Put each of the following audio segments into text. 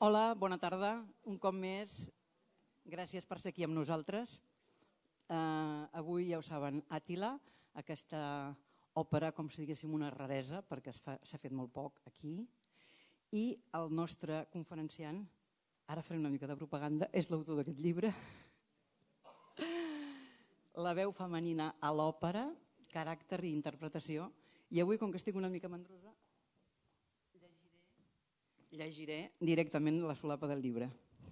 Hola, bona tarda. Un cop més, gràcies per ser aquí amb nosaltres. Avui, ja ho saben, Àtila, aquesta òpera, com si diguéssim una raresa, perquè s'ha fet molt poc aquí. I el nostre conferenciant, ara faré una mica de propaganda, és l'autor d'aquest llibre. La veu femenina a l'òpera, caràcter i interpretació. I avui, com que estic una mica mandrosa, llegiré directament la solapa del llibre.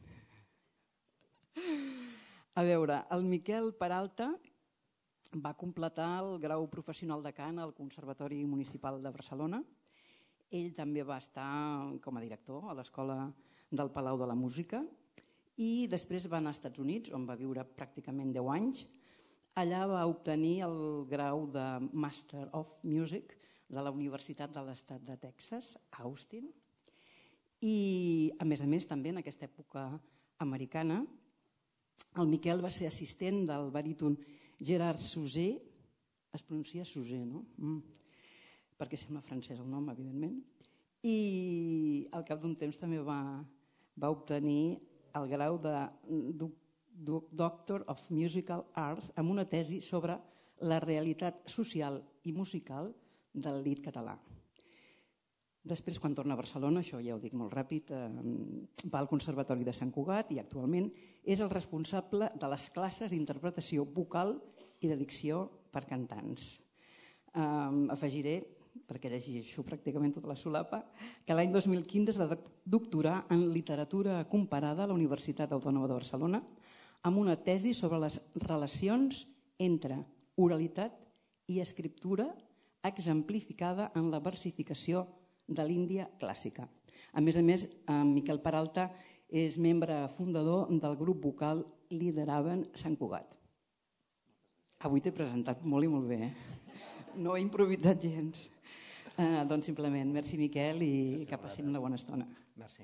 A veure, el Miquel Peralta va completar el grau professional de cant al Conservatori Municipal de Barcelona. Ell també va estar com a director a l'Escola del Palau de la Música i després va anar als Estats Units, on va viure pràcticament 10 anys. Allà va obtenir el grau de Master of Music de la Universitat de l'Estat de Texas, a Austin. I, a més, també en aquesta època americana, el Miquel va ser assistent del baríton Gerard Souzé, es pronuncia Souzé, no? Perquè sembla francès el nom, evidentment, i al cap d'un temps també va obtenir el grau de Doctor of Musical Arts amb una tesi sobre la realitat social i musical del lied català. Després, quan torna a Barcelona, això ja ho dic molt ràpid, va al Conservatori de Sant Cugat i actualment és el responsable de les classes d'interpretació vocal i de dicció per cantants. Afegiré, perquè llegeixo pràcticament tota la solapa, que l'any 2015 es va doctorar en literatura comparada a la Universitat Autònoma de Barcelona amb una tesi sobre les relacions entre oralitat i escriptura exemplificada en la versificació de l'Índia clàssica. A més, en Miquel Peralta és membre fundador del grup vocal Lideraven Sant Cugat. Avui t'he presentat molt i molt bé. No he improvisat gens. Doncs simplement, merci Miquel i que passin una bona estona. Merci.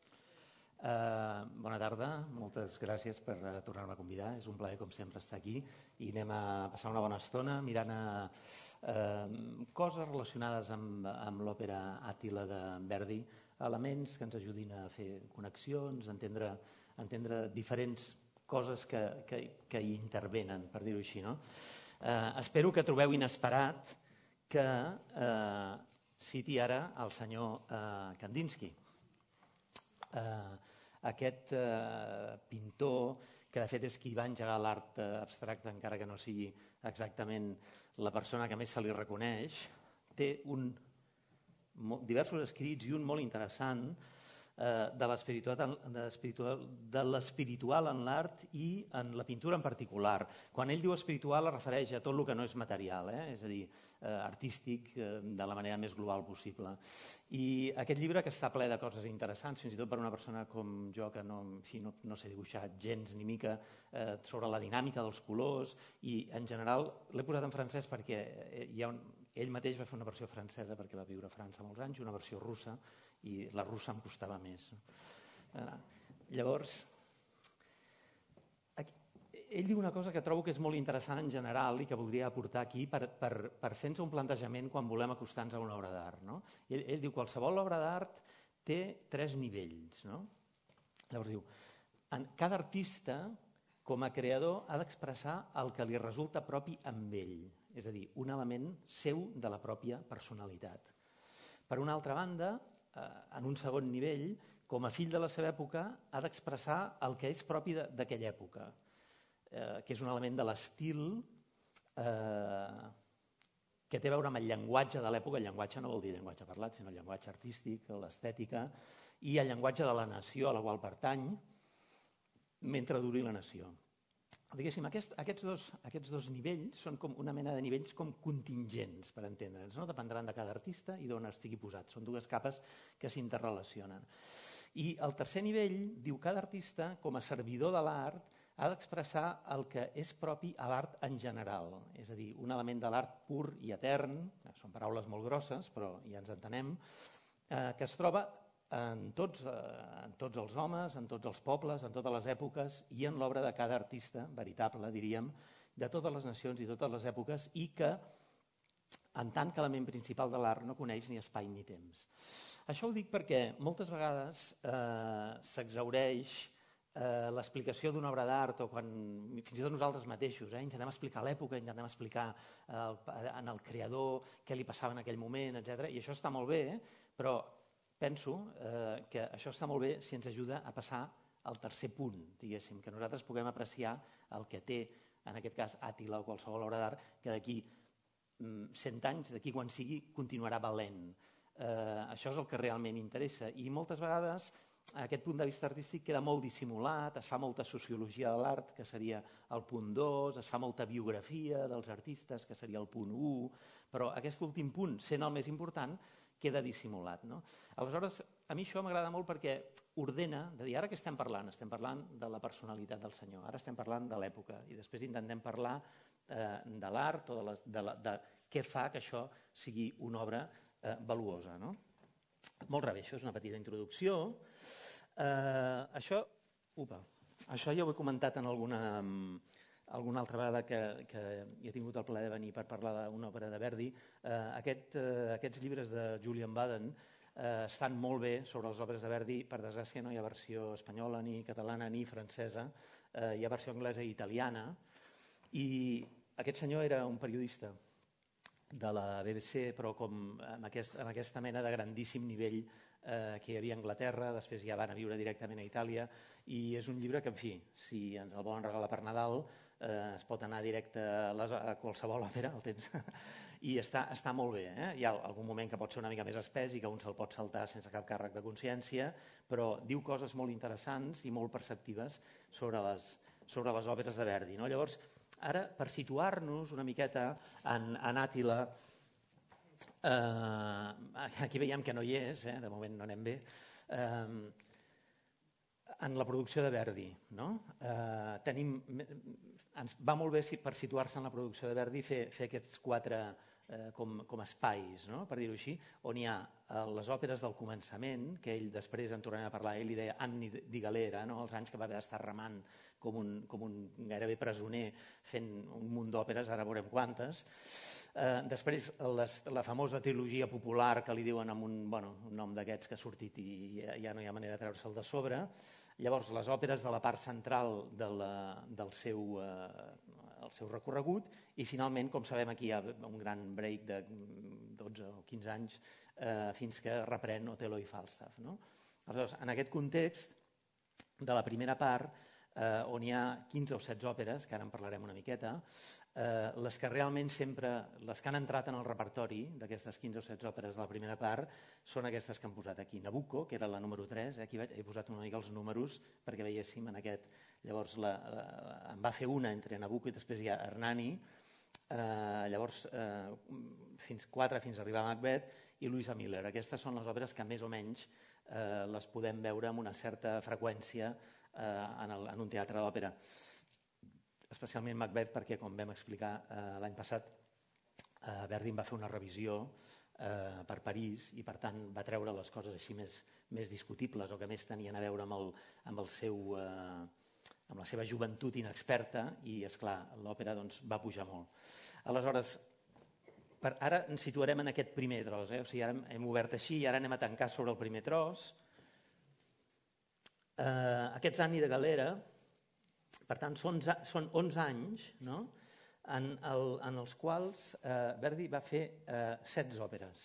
Bona tarda, moltes gràcies per tornar-me a convidar. És un plaer, com sempre, estar aquí i anem a passar una bona estona mirant coses relacionades amb l'òpera Àtila de Verdi, elements que ens ajudin a fer connexions, a entendre diferents coses que hi intervenen, per dir-ho així. Espero que trobeu inesperat que citi ara el senyor Kandinsky. Aquest pintor, que de fet és qui va engegar l'art abstracte, encara que no sigui exactament la persona que més se li reconeix, té diversos escrits i un molt interessant de l'espiritual en l'art i en la pintura en particular. Quan ell diu espiritual es refereix a tot el que no és material, és a dir, artístic de la manera més global possible. I aquest llibre, que està ple de coses interessants, fins i tot per una persona com jo que no sé dibuixar gens ni mica, sobre la dinàmica dels colors, i en general l'he posat en francès perquè ell mateix va fer una versió francesa perquè va viure a França molts anys i una versió russa, i la russa em costava més. Llavors, ell diu una cosa que trobo que és molt interessant en general i que voldria aportar aquí per fer-nos un plantejament quan volem acostar-nos a una obra d'art. Ell diu que qualsevol obra d'art té 3 nivells. Llavors diu, cada artista, com a creador, ha d'expressar el que li resulta propi amb ell, és a dir, un element seu de la pròpia personalitat. Per una altra banda, en un segon nivell, com a fill de la seva època, ha d'expressar el que és propi d'aquella època, que és un element de l'estil que té a veure amb el llenguatge de l'època. El llenguatge no vol dir llenguatge parlat, sinó el llenguatge artístic, l'estètica, i el llenguatge de la nació a la qual pertany, mentre duri la nació. Diguéssim, aquests dos nivells són com una mena de nivells com contingents, per entendre'ns. Dependran de cada artista i d'on estigui posat. Són 2 capes que s'interrelacionen. I el tercer nivell diu que cada artista, com a servidor de l'art, ha d'expressar el que és propi a l'art en general. És a dir, un element de l'art pur i etern, són paraules molt grosses, però ja ens entenem, que es troba en tots els homes, en tots els pobles, en totes les èpoques i en l'obra de cada artista veritable, diríem, de totes les nacions i totes les èpoques, i que, en tant que element principal de l'art, no coneix ni espai ni temps. Això ho dic perquè moltes vegades s'exhaureix l'explicació d'una obra d'art, o quan fins i tot nosaltres mateixos intentem explicar l'època, intentem explicar en el creador què li passava en aquell moment, etc. I això està molt bé, però penso que això està molt bé si ens ajuda a passar al tercer punt, diguéssim, que nosaltres puguem apreciar el que té, en aquest cas, Àtila o qualsevol obra d'art, que d'aquí 100 anys, d'aquí quan sigui, continuarà valent. Això és el que realment interessa. I moltes vegades aquest punt de vista artístic queda molt dissimulat, es fa molta sociologia de l'art, que seria el punt 2, es fa molta biografia dels artistes, que seria el punt 1, però aquest últim punt, sent el més important, queda dissimulat. Aleshores, a mi això m'agrada molt perquè ordena, de dir, ara què estem parlant? Estem parlant de la personalitat del senyor, ara estem parlant de l'època, i després intentem parlar de l'art o de què fa que això sigui una obra valuosa. Molt bé, això és una petita introducció. Això ja ho he comentat en alguna altra vegada que he tingut el plaer de venir per parlar d'una òpera de Verdi. Aquests llibres de Julian Baden estan molt bé sobre les òperes de Verdi. Per desgràcia no hi ha versió espanyola, ni catalana, ni francesa. Hi ha versió anglesa i italiana. I aquest senyor era un periodista de la BBC, però amb aquesta mena de grandíssim nivell que hi havia a Anglaterra, després ja van a viure directament a Itàlia, i és un llibre que, en fi, si ens el volen regalar per Nadal, es pot anar directe a qualsevol òpera, el tens, i està molt bé. Hi ha algun moment que pot ser una mica més espès i que un se'l pot saltar sense cap càrrec de consciència, però diu coses molt interessants i molt perceptives sobre les òperes de Verdi. Llavors, ara, per situar-nos una miqueta en Àtila, aquí veiem que no hi és, de moment no anem bé, en la producció de Verdi. Ens va molt bé per situar-se en la producció de Verdi fer aquests 4 com espais, per dir-ho així, on hi ha les òperes del començament, que ell després en tornarem a parlar, ell li deia anni di galera, els anys que va haver d'estar remant com un gairebé presoner fent un munt d'òperes, ara veurem quantes. Després la famosa trilogia popular que li diuen amb un nom d'aquests que ha sortit i ja no hi ha manera de treure'l de sobre. Llavors les òperes de la part central del seu recorregut i finalment, com sabem, aquí hi ha un gran break de 12 o 15 anys fins que reprèn Otello i Falstaff. Aleshores, en aquest context de la primera part, on hi ha 15 o 16 òperes, que ara en parlarem una miqueta, les que realment sempre, les que han entrat en el repertori d'aquestes 15 o 16 òperes de la primera part, són aquestes que han posat aquí. Nabucco, que era la número 3, aquí he posat una mica els números perquè veiéssim en aquest. Llavors en va fer una entre Nabucco i després hi ha Hernani, llavors 4 fins a arribar a Macbeth i Louisa Miller. Aquestes són les òperes que més o menys les podem veure amb una certa freqüència en un teatre d'òpera. Especialment Macbeth perquè, com vam explicar l'any passat, Verdi va fer una revisió per París i per tant va treure les coses així més discutibles o que més tenien a veure amb la seva joventut inexperta i, esclar, l'òpera va pujar molt. Aleshores, ara ens situarem en aquest primer tros. O sigui, ara hem obert així i ara anem a tancar sobre el primer tros. Aquests anni de galera, per tant, són 11 anys en els quals Verdi va fer 16 òperes.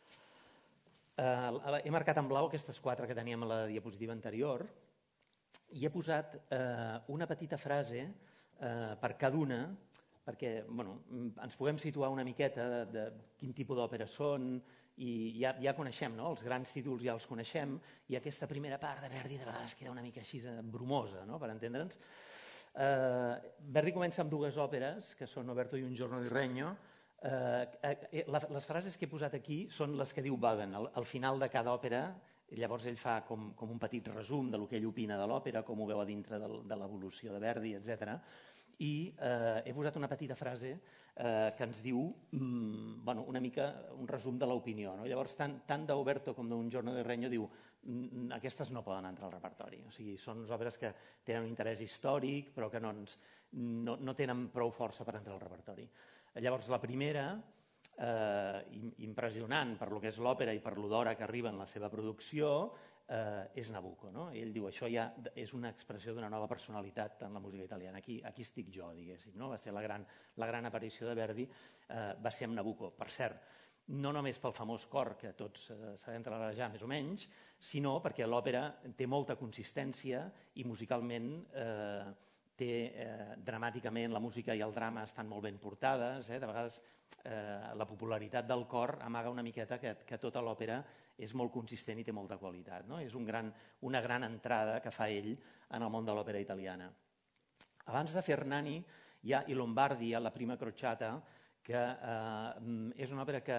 He marcat en blau aquestes 4 que teníem a la diapositiva anterior i he posat una petita frase per cada una perquè ens puguem situar una miqueta de quin tipus d'òperes són i ja coneixem, els grans títols ja els coneixem i aquesta primera part de Verdi de vegades queda una mica així brumosa, per entendre'ns. Verdi comença amb 2 òperes, que són Oberto i un giorno di regno. Les frases que he posat aquí són les que diu Baden. Al final de cada òpera, llavors ell fa com un petit resum del que ell opina de l'òpera, com ho veu a dintre de l'evolució de Verdi, etc. I he posat una petita frase que ens diu una mica un resum de l'opinió. Llavors, tant d'Oberto com d'un giorno di regno diu aquestes no poden entrar al repertori. O sigui, són òperes que tenen un interès històric però que no tenen prou força per entrar al repertori. Llavors, la primera impressionant per lo que és l'òpera i per lo d'hora que arriba en la seva producció, és Nabucco. No? Ell diu, això ja és una expressió d'una nova personalitat en la música italiana. Aquí estic jo, diguéssim. No? Va ser la gran aparició de Verdi, va ser amb Nabucco. Per cert, no només pel famós cor, que tots sabem treballar més o menys, sinó perquè l'òpera té molta consistència i musicalment dramàticament la música i el drama estan molt ben portades. De vegades la popularitat del cor amaga una miqueta que tota l'òpera és molt consistent i té molta qualitat. No? És una gran entrada que fa ell en el món de l'òpera italiana. Abans de fer Hernani hi ha I Lombardi, a la prima crociata, que és una òpera que,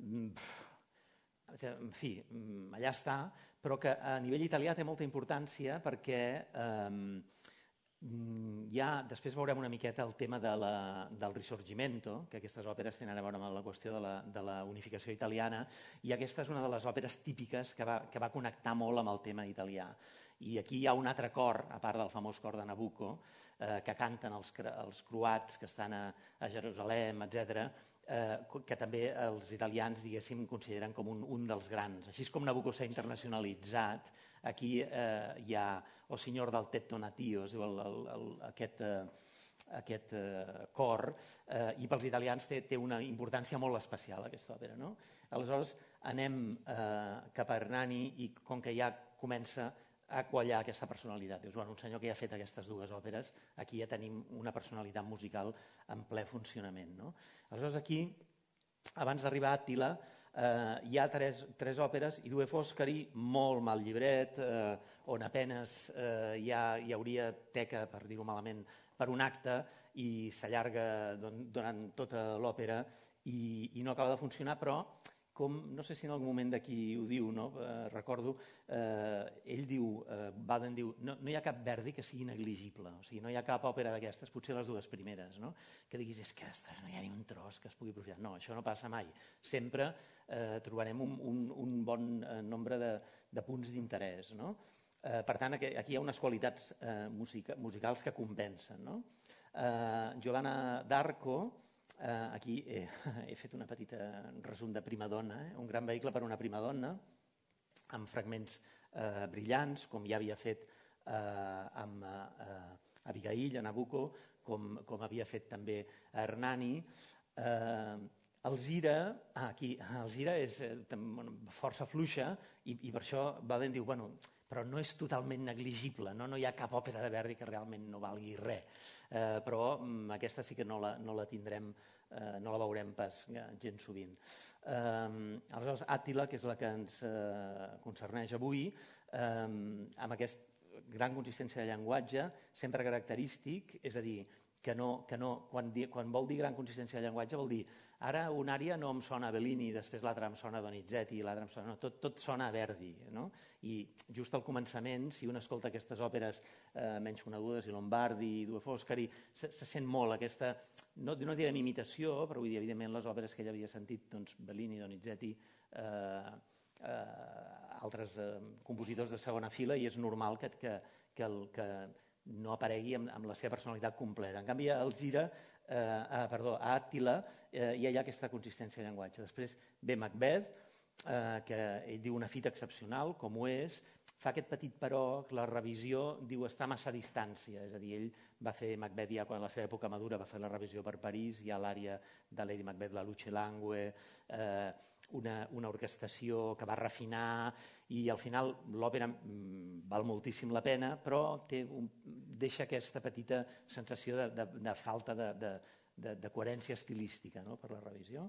en fi, allà està, però que a nivell italià té molta importància perquè després veurem una miqueta el tema del Risorgimento, que aquestes òperes tenen a veure amb la qüestió de la unificació italiana, i aquesta és una de les òperes típiques que va connectar molt amb el tema italià. I aquí hi ha un altre cor, a part del famós cor de Nabucco, que canten els croats que estan a Jerusalem, etc., que també els italians, diguéssim, consideren com un dels grans. Així com Nabucco s'ha internacionalitzat, aquí hi ha O Signor del Tetto Natio, es diu aquest cor, i pels italians té una importància molt especial aquesta òpera. Aleshores anem cap a Hernani i com que ja comença a quallar aquesta personalitat. Dius, un senyor que ja ha fet aquestes dues òperes, aquí ja tenim una personalitat musical en ple funcionament. Aleshores aquí, abans d'arribar a Àttila, hi ha tres òperes, I Due Foscari, molt mal llibret, on apenes hi hauria teca, per dir-ho malament, per un acte, i s'allarga durant tota l'òpera i no acaba de funcionar, però no sé si en algun moment d'aquí ho diu, recordo, ell diu, Baden diu, no hi ha cap Verdi que sigui negligible, o sigui, no hi ha cap òpera d'aquestes, potser les dues primeres, que diguis, és que no hi ha ni un tros que es pugui aprofitar. No, això no passa mai. Sempre trobarem un bon nombre de punts d'interès. Per tant, aquí hi ha unes qualitats musicals que compensen. Giovanna d'Arco, aquí he fet una petita resum de prima donna, un gran vehicle per a una prima donna, amb fragments brillants, com ja havia fet amb Abigail, a Nabucco, com havia fet també a Hernani. Alzira és força fluixa i per això Baden diu, però no és totalment negligible, no hi ha cap òpera de Verdi que realment no valgui res, però aquesta sí que no la tindrem, no la veurem pas gens sovint. Aleshores, Àttila, que és la que ens concerneix avui, amb aquesta gran consistència de llenguatge, sempre característic, és a dir, que quan vol dir gran consistència de llenguatge vol dir ara una ària no em sona a Bellini, després l'altra em sona a Donizetti, l'altra em sona... Tot sona a Verdi. I just al començament, si un escolta aquestes òperes menys conegudes, I Lombardi, I Due Foscari, se sent molt aquesta, no direm imitació, però vull dir, evidentment, les òperes que ell havia sentit, Bellini, Donizetti, altres compositors de segona fila, i és normal que no aparegui amb la seva personalitat completa. En canvi, a Àttila hi ha aquesta consistència de llenguatge. Després ve Macbeth, que ell diu una fita excepcional, com ho és, fa aquest petit però, la revisió diu està massa a distància, és a dir, ell va fer Macbeth ja quan a la seva època madura, va fer la revisió per París, hi ha l'àrea de Lady Macbeth, la Luce Langue, una orquestació que va refinar i al final l'òpera val moltíssim la pena, però deixa aquesta petita sensació de falta de coherència estilística per la revisió.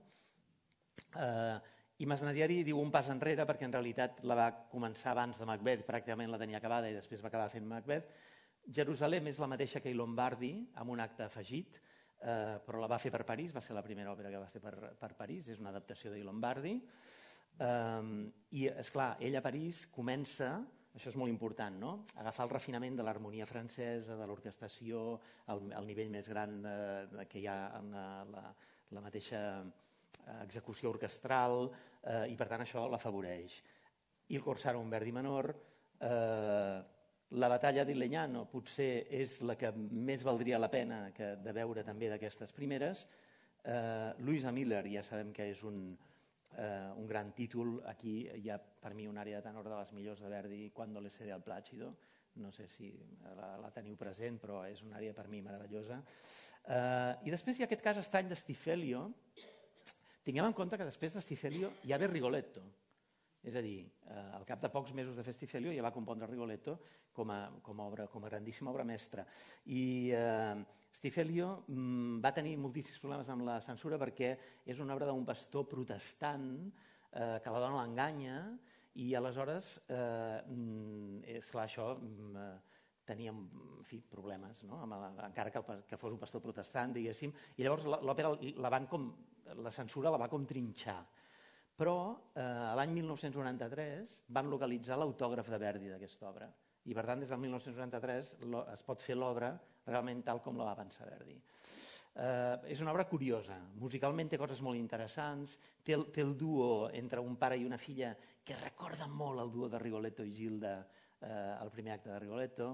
I Masnadieri diu un pas enrere perquè en realitat la va començar abans de Macbeth, pràcticament la tenia acabada i després va acabar fent Macbeth. Jerusalem és la mateixa que I Lombardi, amb un acte afegit, però la va fer per París, va ser la primera òpera que va fer per París, és una adaptació d'I Lombardi. I, esclar, ell a París comença, això és molt important, a agafar el refinament de l'harmonia francesa, de l'orquestació, al nivell més gran que hi ha en la mateixa execució orquestral, i per tant això l'afavoreix. Il Corsaro, un Verdi menor, la batalla di Legnano potser és la que més valdria la pena de veure també d'aquestes primeres, Louisa Miller, ja sabem que és un gran títol. Aquí hi ha per mi una àrea de tenor de les millors de Verdi, Quando le cede al Plácido. No sé si la teniu present, però és una àrea per mi meravellosa. I després hi ha aquest cas estrany de Stifelio. Tinguem en compte que després de Stifelio hi ha Rigoletto. És a dir, al cap de pocs mesos de fer Stifelio ja va compondre Rigoletto com a grandíssima obra mestra. I Stifelio va tenir moltíssims problemes amb la censura perquè és una obra d'un pastor protestant que la dona l'enganya i aleshores, esclar, això tenia problemes, encara que fos un pastor protestant, diguéssim, i llavors l'òpera, la censura la va com trinxar. Però l'any 1993 van localitzar l'autògraf de Verdi d'aquesta obra i per tant des del 1993 es pot fer l'obra realment tal com la va pensar Verdi. És una obra curiosa, musicalment té coses molt interessants, té el duo entre un pare i una filla que recorda molt el duo de Rigoletto i Gilda al primer acte de Rigoletto.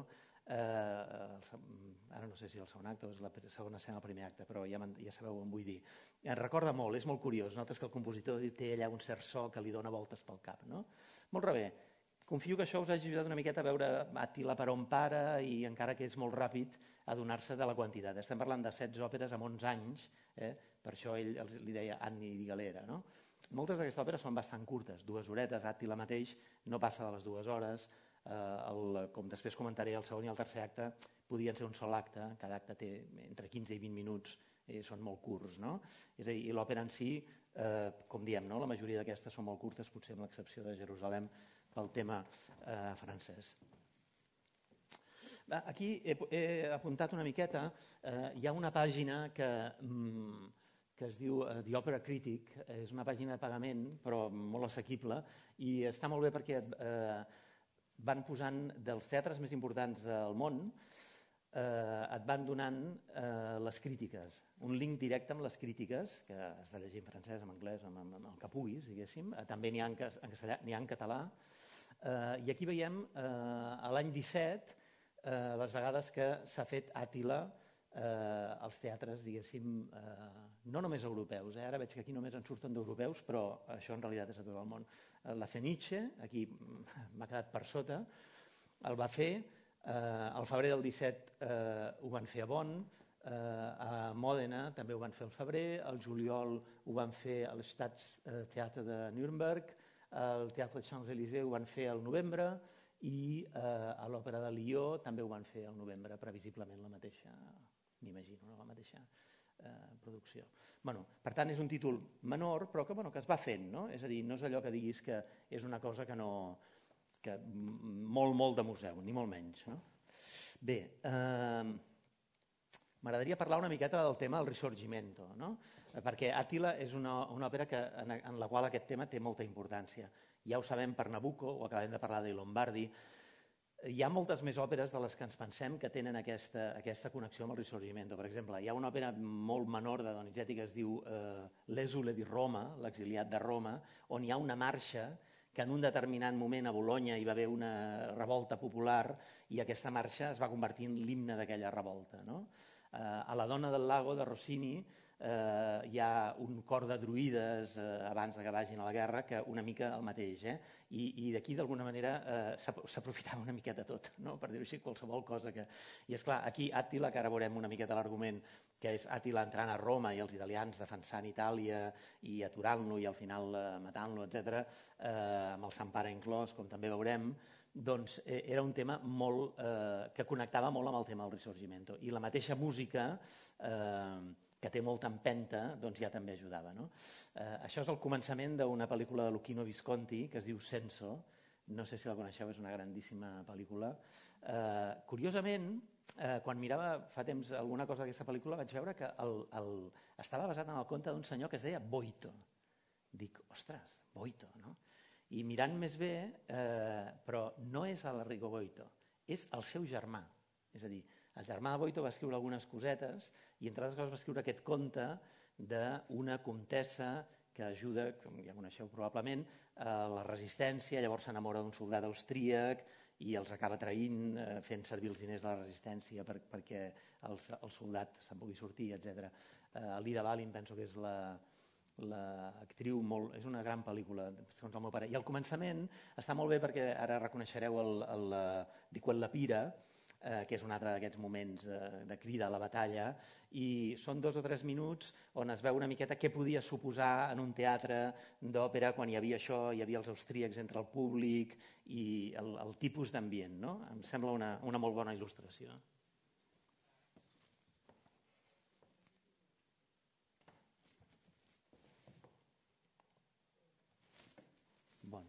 Ara no sé si el segon acte o és la segona escena del primer acte, però ja sabeu on vull dir. Recorda molt, és molt curiós. Notes que el compositor té allà un cert so que li dona voltes pel cap. Molt bé. Confio que això us hagi ajudat una miqueta a veure Àtila per on para i encara que és molt ràpid adonar-se de la quantitat. Estem parlant de 16 òperes en 11 anys, per això ell li deia Anni di Galera. Moltes d'aquestes òperes són bastant curtes, 2 horetes, Àtila mateix no passa de les 2 hores, com després comentaré, el segon i el tercer acte podien ser un sol acte, cada acte té entre 15 i 20 minuts, són molt curts. És a dir, l'òpera en si, com diem, la majoria d'aquestes són molt curtes, potser amb l'excepció de Jerusalem pel tema francès. Aquí he apuntat una miqueta, hi ha una pàgina que es diu The Opera Critic, és una pàgina de pagament però molt assequible i està molt bé perquè van posant dels teatres més importants del món, et van donant les crítiques, un link directe amb les crítiques, que has de llegir en francès, en anglès, amb el que puguis, diguéssim, també n'hi ha en castellà, n'hi ha en català, i aquí veiem l'any 17 les vegades que s'ha fet Àtila als teatres, diguéssim, no només europeus, ara veig que aquí només en surten d'europeus, però això en realitat és a tot el món. La Fenice, aquí m'ha quedat per sota, el va fer, al febrer del 17 ho van fer a Bonn, a Mòdena també ho van fer al febrer, al juliol ho van fer a l'Staatstheater de Nürnberg, al Teatre Champs-Élysées ho van fer al novembre i a l'Òpera de Lió també ho van fer al novembre, previsiblement la mateixa, m'imagino, la mateixa producció. Per tant, és un títol menor, però que es va fent, és a dir, no és allò que diguis que és una cosa que molt de museu, ni molt menys. Bé, m'agradaria parlar una miqueta del tema del Risorgimento, perquè Àtila és una òpera en la qual aquest tema té molta importància. Ja ho sabem per Nabucco, o acabem de parlar de Lombardi. Hi ha moltes més òperes de les que ens pensem que tenen aquesta connexió amb el Risorgimento. Per exemple, hi ha una òpera molt menor de Donizetti que es diu L'Esule di Roma, l'exiliat de Roma, on hi ha una marxa que en un determinat moment a Bologna hi va haver una revolta popular i aquesta marxa es va convertir en l'himne d'aquella revolta. A La dona del lago de Rossini hi ha un cor de druides abans que vagin a la guerra que una mica el mateix, i d'aquí d'alguna manera s'aprofitava una miqueta tot, per dir-ho així, qualsevol cosa que... I esclar, aquí Àtila, que ara veurem una miqueta l'argument, que és Àtila entrant a Roma i els italians defensant Itàlia i aturant-lo i al final matant-lo, etc., amb el Sant Pare inclòs, com també veurem, doncs era un tema que connectava molt amb el tema del Risorgimento. I la mateixa música que té molta empenta, doncs ja també ajudava. Això és el començament d'una pel·lícula de Luchino Visconti que es diu Senso. No sé si la coneixeu, és una grandíssima pel·lícula. Curiosament, quan mirava fa temps alguna cosa d'aquesta pel·lícula vaig veure que estava basat en el conte d'un senyor que es deia Boito. Dic, ostres, Boito, no? I mirant més bé, però no és l'Enrico Boito, és el seu germà. És a dir, el germà de Boito va escriure algunes cosetes i entre altres coses va escriure aquest conte d'una comtessa que ajuda, com ja coneixeu probablement, a la resistència, llavors s'enamora d'un soldat austríac i els acaba traint fent servir els diners de la resistència perquè el soldat se'n pugui sortir, etc. Lida Valin penso que és l'actriu, és una gran pel·lícula, segons el meu pare. I al començament està molt bé perquè ara reconeixereu el Di quel la pira, que és un altre d'aquests moments de crida a la batalla, i són 2 o 3 minuts on es veu una miqueta què podia suposar en un teatre d'òpera quan hi havia això, hi havia els austríacs entre el públic i el tipus d'ambient, no? Em sembla una molt bona il·lustració. Bueno.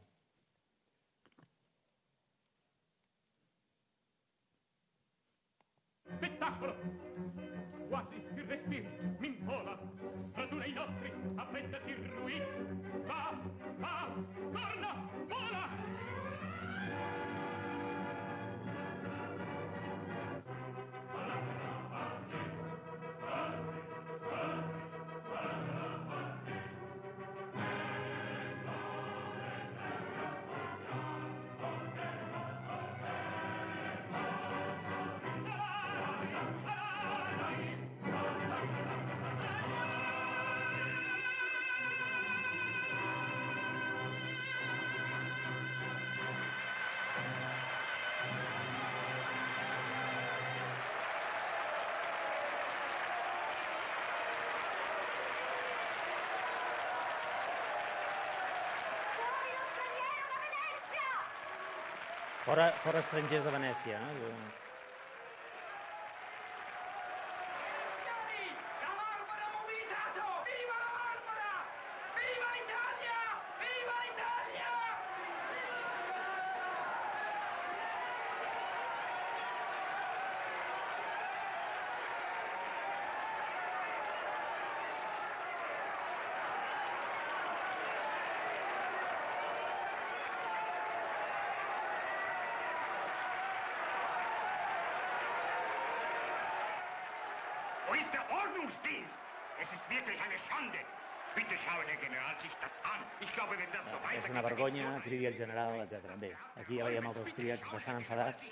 Spettacolo! Quasi il respiro m'invola, raduna i nostri, affrettati il ruì, va, torna, vola! Fora estrangers de Venècia, no? Wo ist der Ordnungsdienst? Es ist wirklich eine Schande. Bitte schaue der General sich das an. Ich glaube, wenn das so weitergeht... És una vergonya, cridi el general, etc. Bé, aquí ja veiem els austríacs bastant enfadats.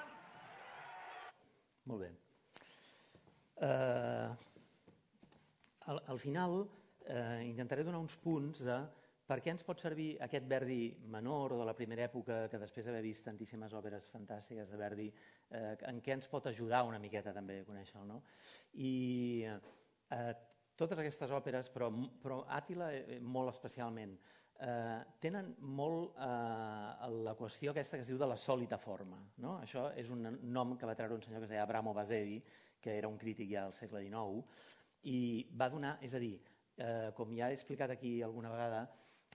Molt bé. Al final intentaré donar uns punts de per què ens pot servir aquest Verdi menor o de la primera època, que després d'haver vist tantíssimes òperes fantàstiques de Verdi, en què ens pot ajudar una miqueta també a conèixer-lo, no? I totes aquestes òperes, però Àtila molt especialment, tenen molt la qüestió aquesta que es diu de la sòlita forma, no? Això és un nom que va treure un senyor que es deia Abramo Basevi, que era un crític ja del segle XIX, i va donar, és a dir, com ja he explicat aquí alguna vegada,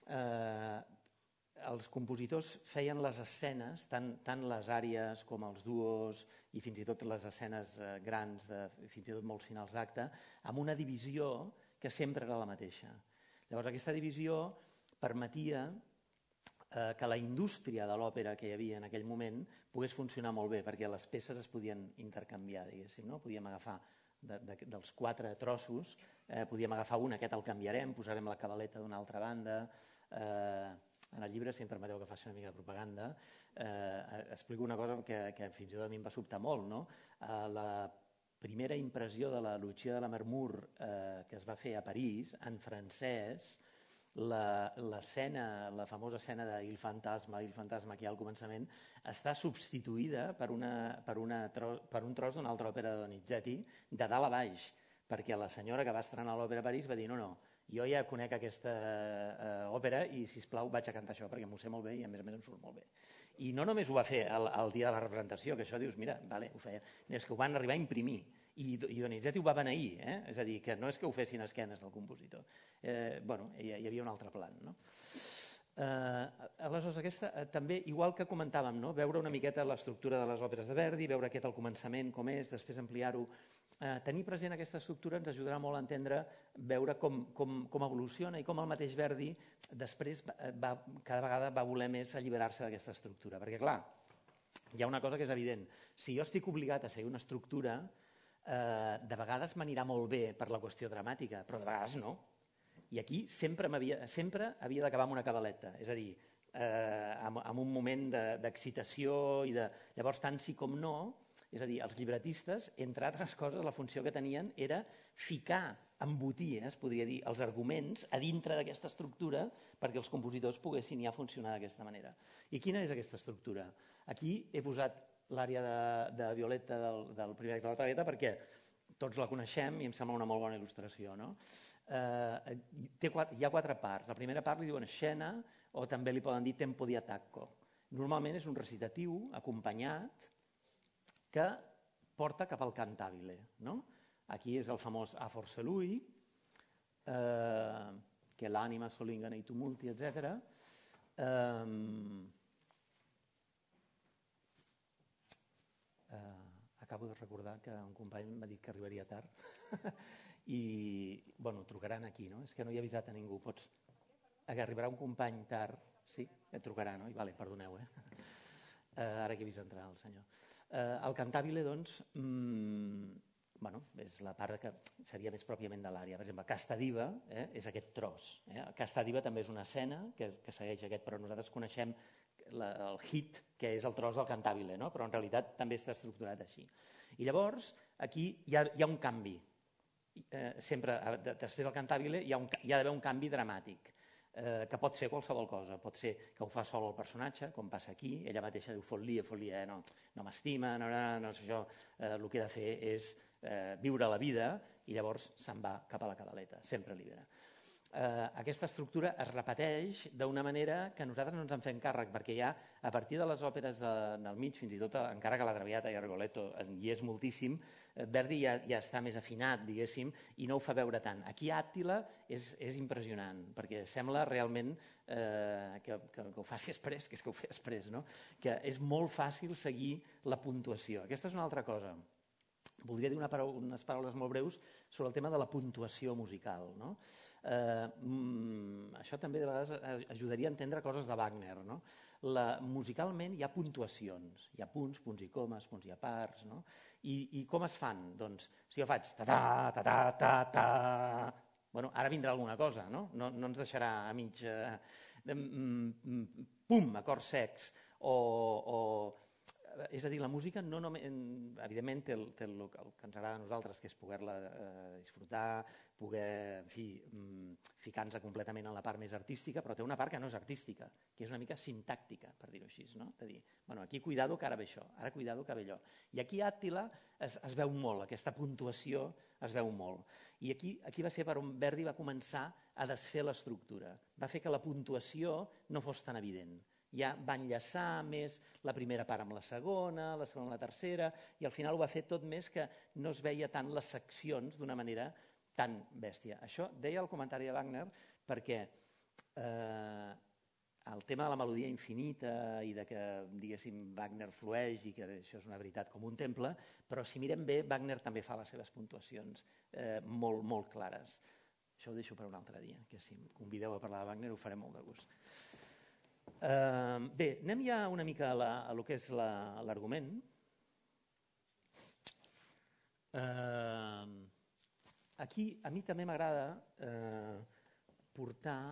els compositors feien les escenes, tant les àries com els duos i fins i tot les escenes grans, fins i tot molts finals d'acte, amb una divisió que sempre era la mateixa. Llavors aquesta divisió permetia que la indústria de l'òpera que hi havia en aquell moment pogués funcionar molt bé, perquè les peces es podien intercanviar, diguéssim, no? Podíem agafar dels 4 trossos, podíem agafar un, aquest el canviarem, posarem la cabaleta d'una altra banda. En el llibre, si em permeteu que faci una mica de propaganda, explico una cosa que fins i tot a mi em va sobtar molt, no? La primera impressió de la Lucia de la Mermur que es va fer a París, en francès, l'escena, la famosa escena de Il Fantasma que hi ha al començament, està substituïda per un tros d'una altra òpera de Donizetti, de dalt a baix, perquè la senyora que va estrenar l'òpera a París va dir no, jo ja conec aquesta òpera i, sisplau, vaig a cantar això perquè m'ho sé molt bé i, a més em surt molt bé. I no només ho va fer el dia de la representació, que això dius, mira, vale, ho feia, és que ho van arribar a imprimir i Donizetti ho va beneir, és a dir, que no és que ho fessin a esquenes del compositor. Bueno, hi havia un altre plan, no? Aleshores, aquesta també, igual que comentàvem, no? Veure una miqueta l'estructura de les òperes de Verdi, veure aquest al començament com és, després ampliar-ho. Tenir present aquesta estructura ens ajudarà molt a entendre, veure com evoluciona i com el mateix Verdi després cada vegada va voler més alliberar-se d'aquesta estructura. Perquè, clar, hi ha una cosa que és evident. Si jo estic obligat a seguir una estructura, de vegades m'anirà molt bé per la qüestió dramàtica, però de vegades no. I aquí sempre havia d'acabar amb una cabaleta, és a dir, amb un moment d'excitació i de... Llavors, tant sí com no, és a dir, els llibretistes, entre altres coses, la funció que tenien era ficar embotir, es podria dir, els arguments a dintre d'aquesta estructura perquè els compositors poguessin ja funcionar d'aquesta manera. I quina és aquesta estructura? Aquí he posat l'àrea de Violeta del primer acte de la Traviata perquè tots la coneixem i em sembla una molt bona il·lustració. No? Hi ha 4 parts. La primera part li diuen scena o també li poden dir tempo di attacco. Normalment és un recitatiu acompanyat que porta cap al cantabile. No? Aquí és el famós A forse lui, que l'ànima solinga nei tumulti, etc. Acabo de recordar que un company m'ha dit que arribaria tard i, bueno, trucaran aquí, no? És que no hi he avisat a ningú. Arribarà un company tard, sí? Et trucarà, no? Vale, perdoneu, ara que he vist entrar el senyor. El cantabile, doncs, és la part que seria més pròpiament de l'àrea. Per exemple, Casta Diva és aquest tros. Casta Diva també és una escena que segueix aquest, però nosaltres coneixem el hit, que és el tros del cantabile, no? Però en realitat també està estructurat així. I llavors, aquí hi ha un canvi. Sempre, després del cantabile, hi ha d'haver un canvi dramàtic, que pot ser qualsevol cosa. Pot ser que ho fa sol el personatge, com passa aquí, ella mateixa diu follia, no m'estima, no sé això, el que he de fer és viure la vida i llavors se'n va cap a la cadaleta, sempre libera. Aquesta estructura es repeteix d'una manera que nosaltres no ens en fem càrrec, perquè ja a partir de les òperes del mig, fins i tot encara que la Traviata i el Rigoletto hi és moltíssim, Verdi ja està més afinat, diguéssim, i no ho fa veure tant. Aquí Àttila és impressionant, perquè sembla realment que ho faci exprés, que és que ho fa exprés, no? Que és molt fàcil seguir la puntuació. Aquesta és una altra cosa. Voldria dir unes paraules molt breus sobre el tema de la puntuació musical. No? Això també de vegades ajudaria a entendre coses de Wagner. No? Musicalment hi ha puntuacions, hi ha punts i comes, punts i a parts. No? I com es fan? Doncs si jo faig ta-ta, ta-ta, ta-ta... Bueno, ara vindrà alguna cosa, no? No ens deixarà a mig... Pum, acords secs o... És a dir, la música no només, evidentment té el que ens agrada a nosaltres, que és poder-la disfrutar, poder, en fi, ficar-nos completament en la part més artística, però té una part que no és artística, que és una mica sintàctica, per dir-ho així, no? De dir, bueno, aquí cuidado que ara ve això, ara cuidado que ve allò. I aquí a Àttila es veu molt, aquesta puntuació es veu molt. I aquí va ser per on Verdi va començar a desfer l'estructura, va fer que la puntuació no fos tan evident. Ja va enllaçar més la primera part amb la segona amb la tercera, i al final ho va fer tot més que no es veia tant les seccions d'una manera tan bèstia. Això deia el comentari de Wagner perquè el tema de la melodia infinita i de que, diguéssim, Wagner flueix i que això és una veritat com un temple, però si mirem bé, Wagner també fa les seves puntuacions molt, molt clares. Això ho deixo per un altre dia, que si em convideu a parlar de Wagner ho faré molt de gust. Bé, anem ja una mica a lo que és l'argument. Aquí a mi també m'agrada portar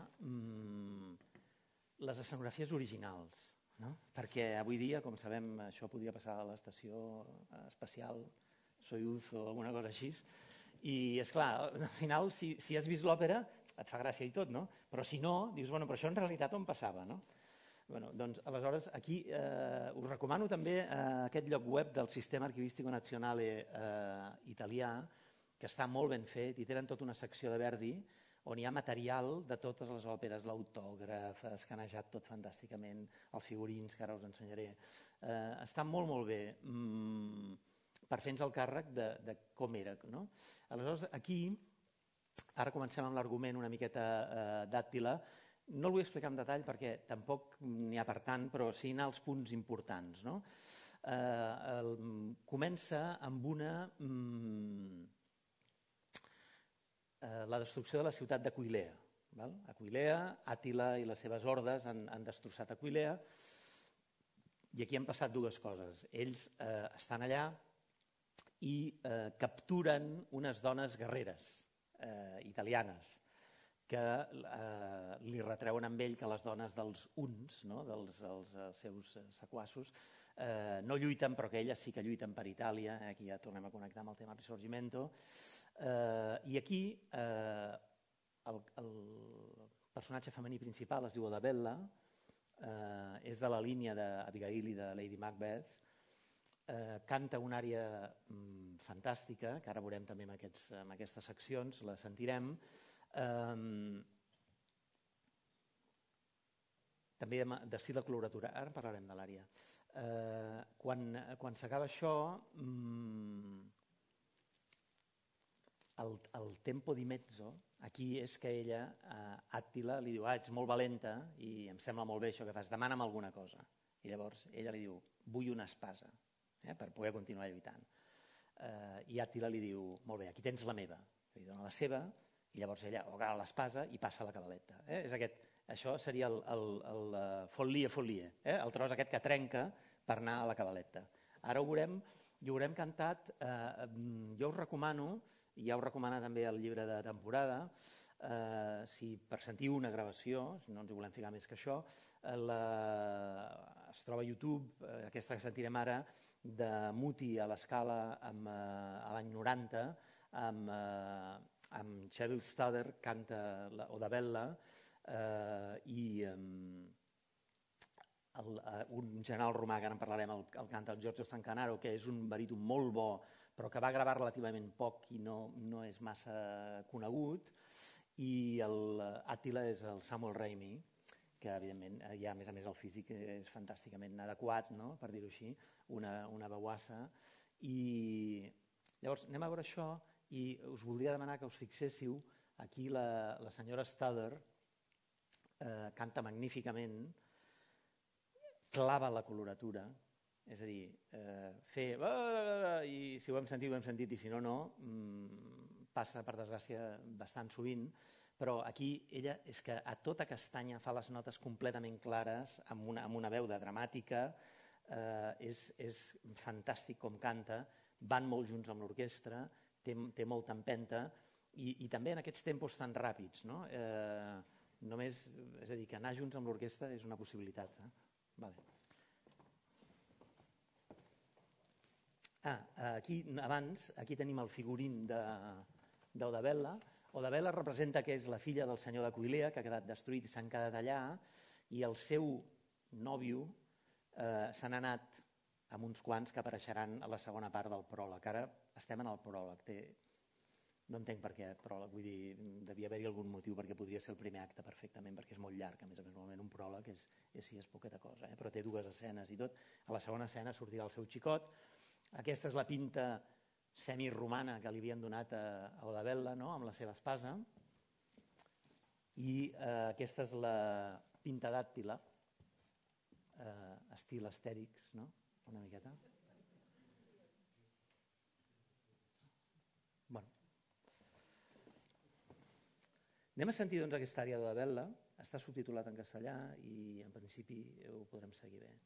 les escenografies originals, no? Perquè avui dia, com sabem, això podria passar a l'estació espacial Soyuz o alguna cosa així, i esclar, al final, si has vist l'òpera, et fa gràcia i tot, no? Però si no, dius, bueno, però això en realitat on passava, no? Bueno, doncs, aleshores, aquí us recomano també aquest lloc web del Sistema Archivistico Nazionale italià, que està molt ben fet, i tenen tota una secció de Verdi on hi ha material de totes les òperes, l'autògraf, escanejat tot fantàsticament, els figurins, que ara us ensenyaré. Està molt, molt bé per fer-nos el càrrec de com era. No? Aleshores, aquí, ara comencem amb l'argument una miqueta d'Àttila. No el vull explicar en detall perquè tampoc n'hi ha per tant, però sí anar als punts importants. No? Comença amb la destrucció de la ciutat d'Aquilea. Aquilea, Àttila i les seves hordes han destrossat Aquilea, i aquí han passat dues coses. Ells estan allà i capturen unes dones guerreres italianes, que li retreuen amb ell que les dones dels uns, no? dels seus sequassos, no lluiten, però que elles sí que lluiten per Itàlia. Aquí ja tornem a connectar amb el tema Risorgimento. I aquí el personatge femení principal es diu Odabella, és de la línia d'Abigail i de Lady Macbeth, canta una àrea fantàstica, que ara veurem també en aquestes seccions, la sentirem, també d'estil de coloratura, ara parlarem de l'àrea. Quan s'acaba això, el tempo di mezzo, aquí és que ella, Àttila, li diu, ets molt valenta i em sembla molt bé això que fas, demana'm alguna cosa. I llavors ella li diu, vull una espasa, per poder continuar lluitant. I Àttila li diu, molt bé, aquí tens la meva. Li dona la seva i llavors ella agafa l'espasa i passa a la cabaleta. Això seria el follie, el tros aquest que trenca per anar a la cabaleta. Ara ho veurem, i ho haurem cantat, jo us recomano, i ja us recomana també el llibre de temporada, si per sentir una gravació, no ens hi volem ficar més que això, es troba a YouTube, aquesta que sentirem ara, de Muti a l'Escala a l'any 90, amb Cheryl Studer, canta Odabella, i un general romà, que ara en parlarem, el canta el Giorgio Stancanaro, que és un baríton molt bo, però que va gravar relativament poc i no és massa conegut, i l'Àttila és el Samuel Raimi, que evidentment ja a més el físic és fantàsticament adequat, per dir-ho així, una veuassa. I llavors anem a veure això i us voldria demanar que us fixéssiu, aquí la senyora Studer canta magníficament, clava la coloratura, és a dir, fer i si ho hem sentit i si no, no, passa per desgràcia bastant sovint, però aquí ella és que a tota castanya fa les notes completament clares, amb una veu de dramàtica, és fantàstic com canta, van molt junts amb l'orquestra, té molta empenta i també en aquests tempos tan ràpids, no? Només, és a dir, que anar junts amb l'orquestra és una possibilitat. Aquí tenim el figurín d'Odabella. Odabella representa que és la filla del senyor d'Aquileia, que ha quedat destruït i s'han quedat allà, i el seu nòvio se n'ha anat amb uns quants que apareixeran a la segona part del pròleg. Ara estem en el pròleg. No entenc per què pròleg, vull dir, devia haver-hi algun motiu perquè podria ser el primer acte perfectament, perquè és molt llarg, a més normalment un pròleg és poqueta cosa, però té dues escenes i tot. A la segona escena sortirà el seu xicot. Aquesta és la pinta semiromana que li havien donat a Odabella, amb la seva espasa, i aquesta és la pinta d'Àttila, estil Astèrix, una miqueta. Anem a sentir aquesta àrea d'Odabella, està subtitulat en castellà i en principi ho podrem seguir bé.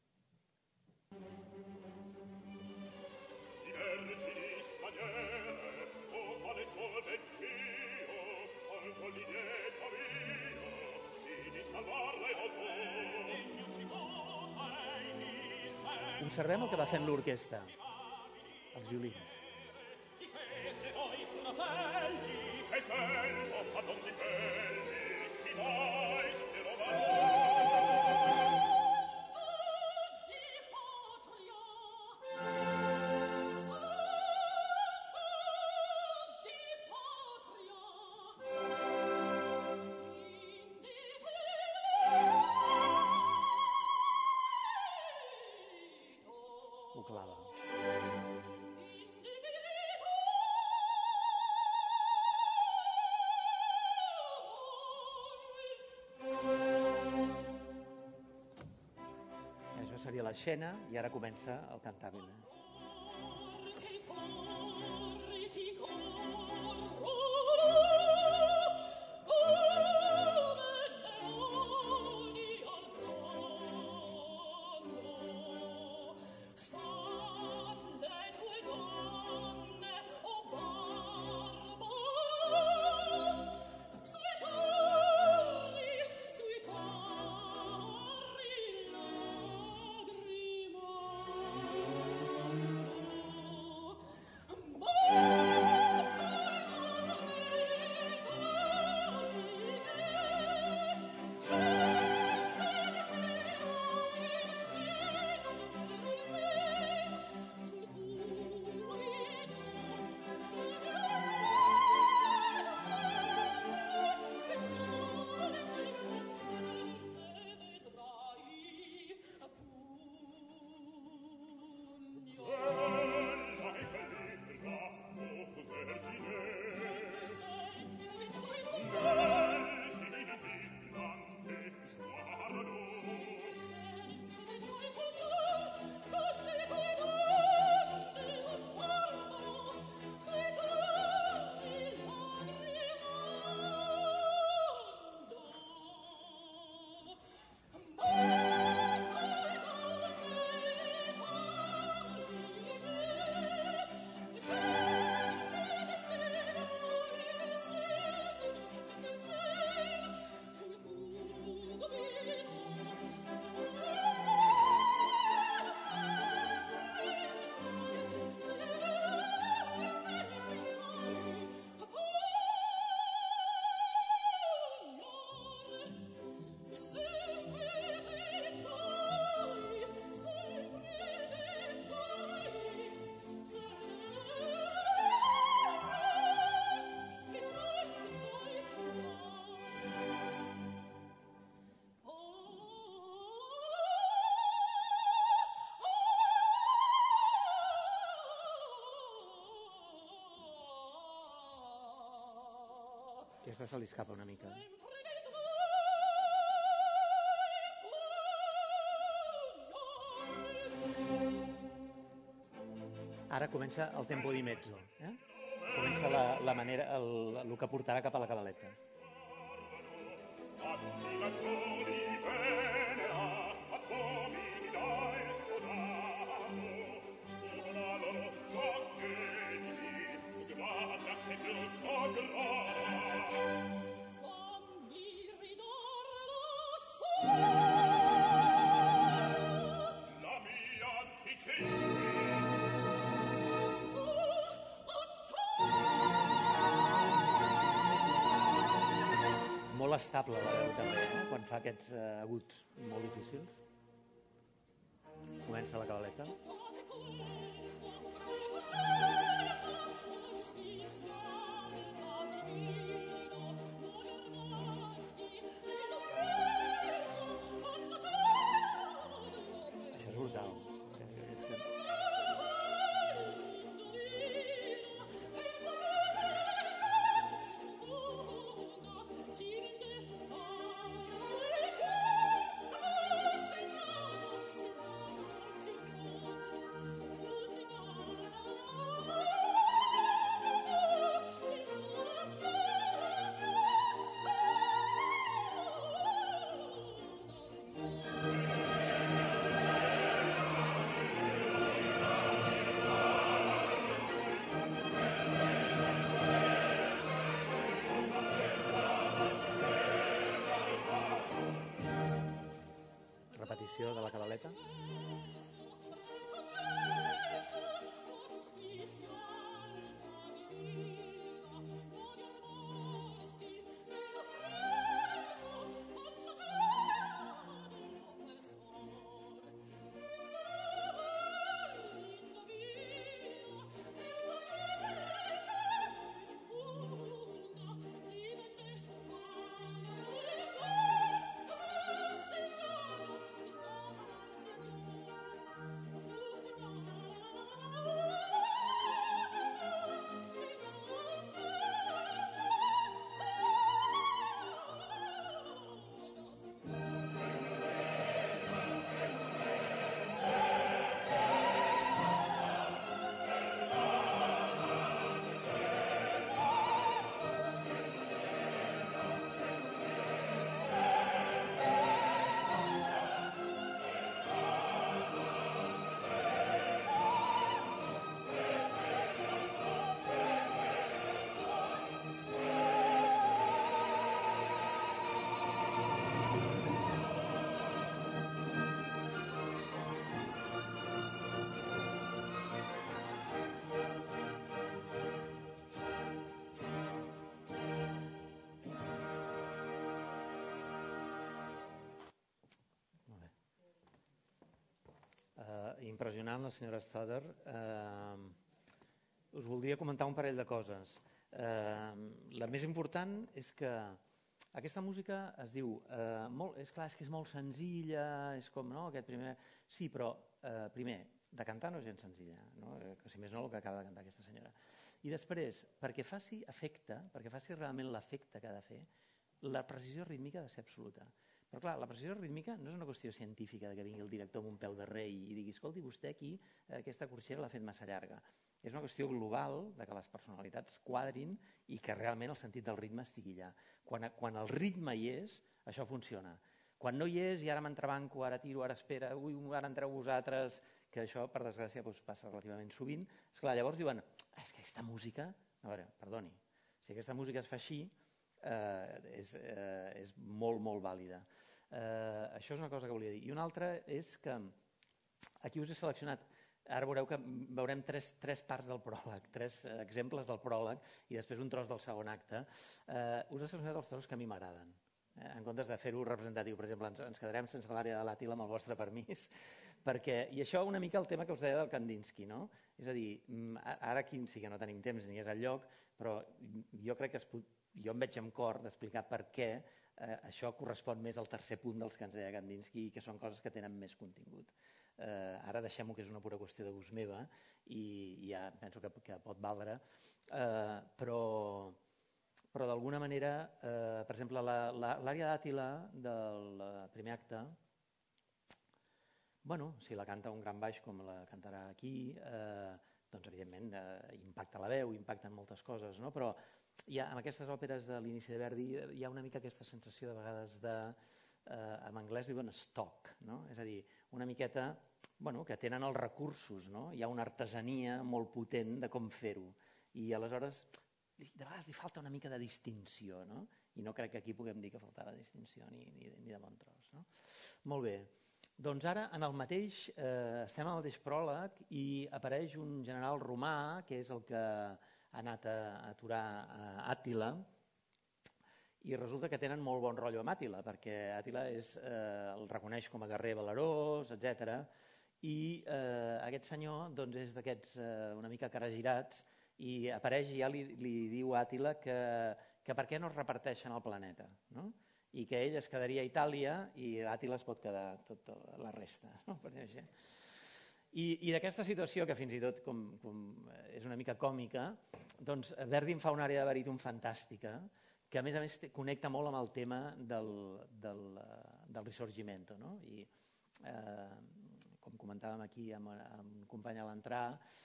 Observem el que va fent l'orquestra, els violins. Ho clava. Això seria l'escena i ara comença el cantabile. Aquesta se li escapa una mica. Ara comença el tempo di mezzo. Comença la manera, el que portarà cap a la cabaleta. Molt estable la veu també, quan fa aquests aguts molt difícils. Comença la cabaleta. Això és brutal. Repetició de la cabaleta. Impressionant, la senyora Stoddard. Us voldria comentar un parell de coses. La més important és que aquesta música es diu... És clar, és que és molt senzilla, és com, no, aquest primer... Sí, però, primer, de cantar no és gens senzilla, no? Que si més no el que acaba de cantar aquesta senyora. I després, perquè faci efecte, perquè faci realment l'efecte que ha de fer, la precisió rítmica ha de ser absoluta. Però clar, la precisió rítmica no és una qüestió científica de que vingui el director amb un peu de rei i digui, escolti, vostè aquí aquesta corxera l'ha fet massa llarga. És una qüestió global de que les personalitats quadrin i que realment el sentit del ritme estigui allà. Quan el ritme hi és, això funciona. Quan no hi és, i ara m'entrebanco, ara tiro, ara espera, ui, ara entreu vosaltres, que això, per desgràcia, passa relativament sovint. Esclar, llavors diuen, és que aquesta música... A veure, perdoni, si aquesta música es fa així, és molt, molt vàlida. Això és una cosa que volia dir. I una altra és que aquí us he seleccionat, ara veureu que veurem tres parts del pròleg, tres exemples del pròleg i després un tros del segon acte. Us he seleccionat els trossos que a mi m'agraden. En comptes de fer-ho representatiu, per exemple, ens quedarem sense l'àrea de l'Àtila amb el vostre permís, i això una mica el tema que us deia del Kandinsky, no? És a dir, ara aquí sí que no tenim temps ni és el lloc, però jo crec que jo em veig amb cor d'explicar per què això correspon més al tercer punt dels que ens deia Kandinsky i que són coses que tenen més contingut. Ara deixem-ho que és una pura qüestió de gust meva i ja penso que pot valdre, però però d'alguna manera, per exemple, l'ària d'Àtila del primer acte, bueno, si la canta un gran baix com la cantarà aquí, doncs evidentment impacta la veu, impacten moltes coses, no? Però en aquestes òperes de l'inici de Verdi hi ha una mica aquesta sensació de vegades en anglès diuen stock, no? És a dir, una miqueta que tenen els recursos, no? Hi ha una artesania molt potent de com fer-ho i aleshores de vegades li falta una mica de distinció, no? I no crec que aquí puguem dir que faltava distinció ni de bon tros, no? Molt bé. Doncs ara, en el mateix, estem en el mateix pròleg i apareix un general romà, que és el que ha anat a aturar Àtila, i resulta que tenen molt bon rotllo amb Àtila, perquè Àtila el reconeix com a guerrer valerós, etc. I aquest senyor és d'aquests una mica caragirats i apareix i ja li diu a Àtila que per què no es reparteixen el planeta, no? I que ell es quedaria a Itàlia i Àtila es pot quedar tota la resta. No? I d'aquesta situació, que fins i tot és una mica còmica, doncs Verdi en fa una àrea de baríton fantàstica, que a més connecta molt amb el tema del Risorgimento. No? I com comentàvem aquí amb un company a l'entrar,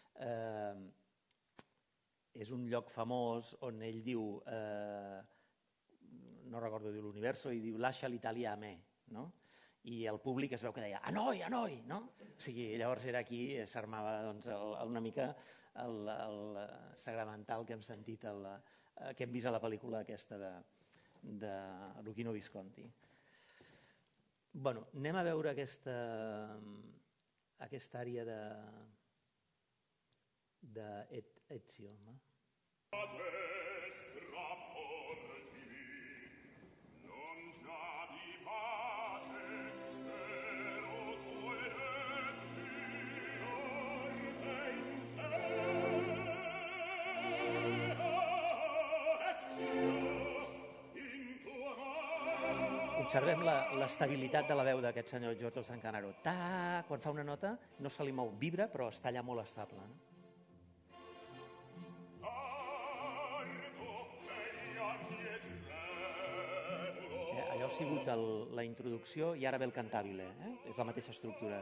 és un lloc famós on ell diu... no recordo dir l'universo, i diu lascia l'Itàlia a me, no? I el públic es veu que deia a noi, no? O sigui, llavors era aquí, s'armava una mica el sagramental que hem sentit, que hem vist a la pel·lícula aquesta de Luchino Visconti. Bueno, anem a veure aquesta àrea d'Ezio. Observem l'estabilitat de la veu d'aquest senyor Giorgio Zancanaro. Quan fa una nota no se li mou, vibra, però està allà molt estable. Allò ha sigut la introducció i ara ve el cantabile. És la mateixa estructura.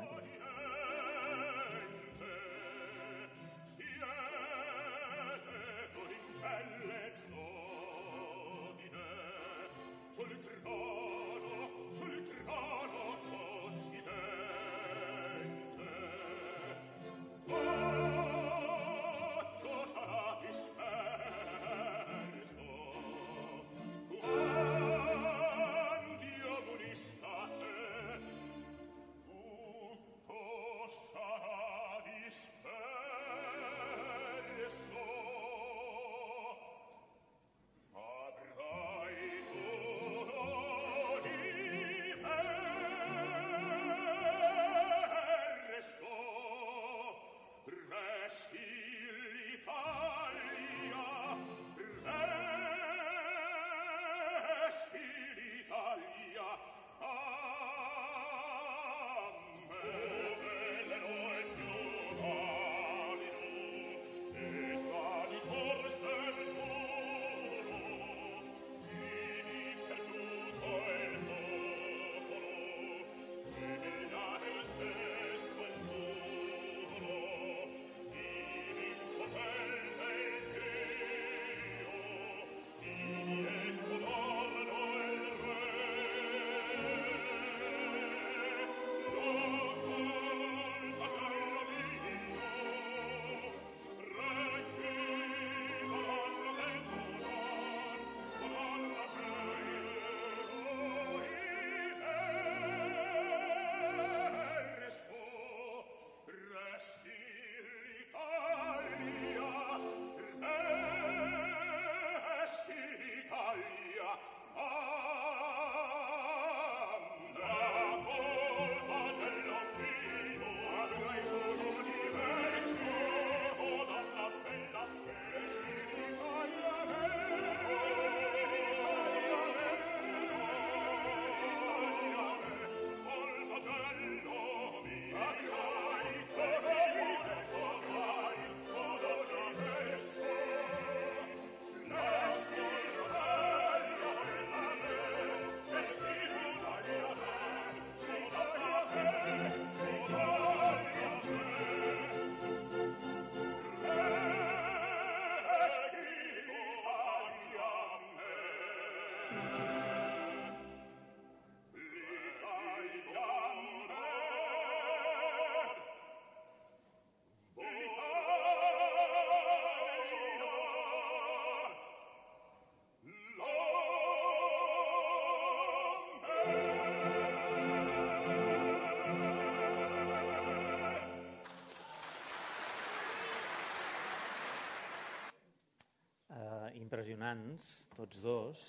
impressionants, tots dos.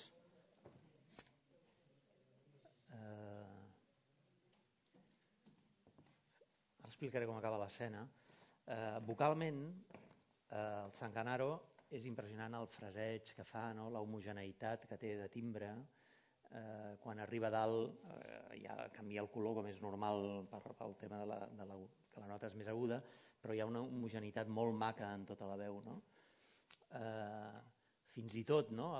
Ara explicaré com acaba l'escena. Vocalment, el San Canaro és impressionant el fraseig que fa, no? La homogeneïtat que té de timbre. Quan arriba a dalt ja canvia el color, com és normal pel tema que la nota és més aguda, però hi ha una homogeneïtat molt maca en tota la veu. No? Fins i tot, no?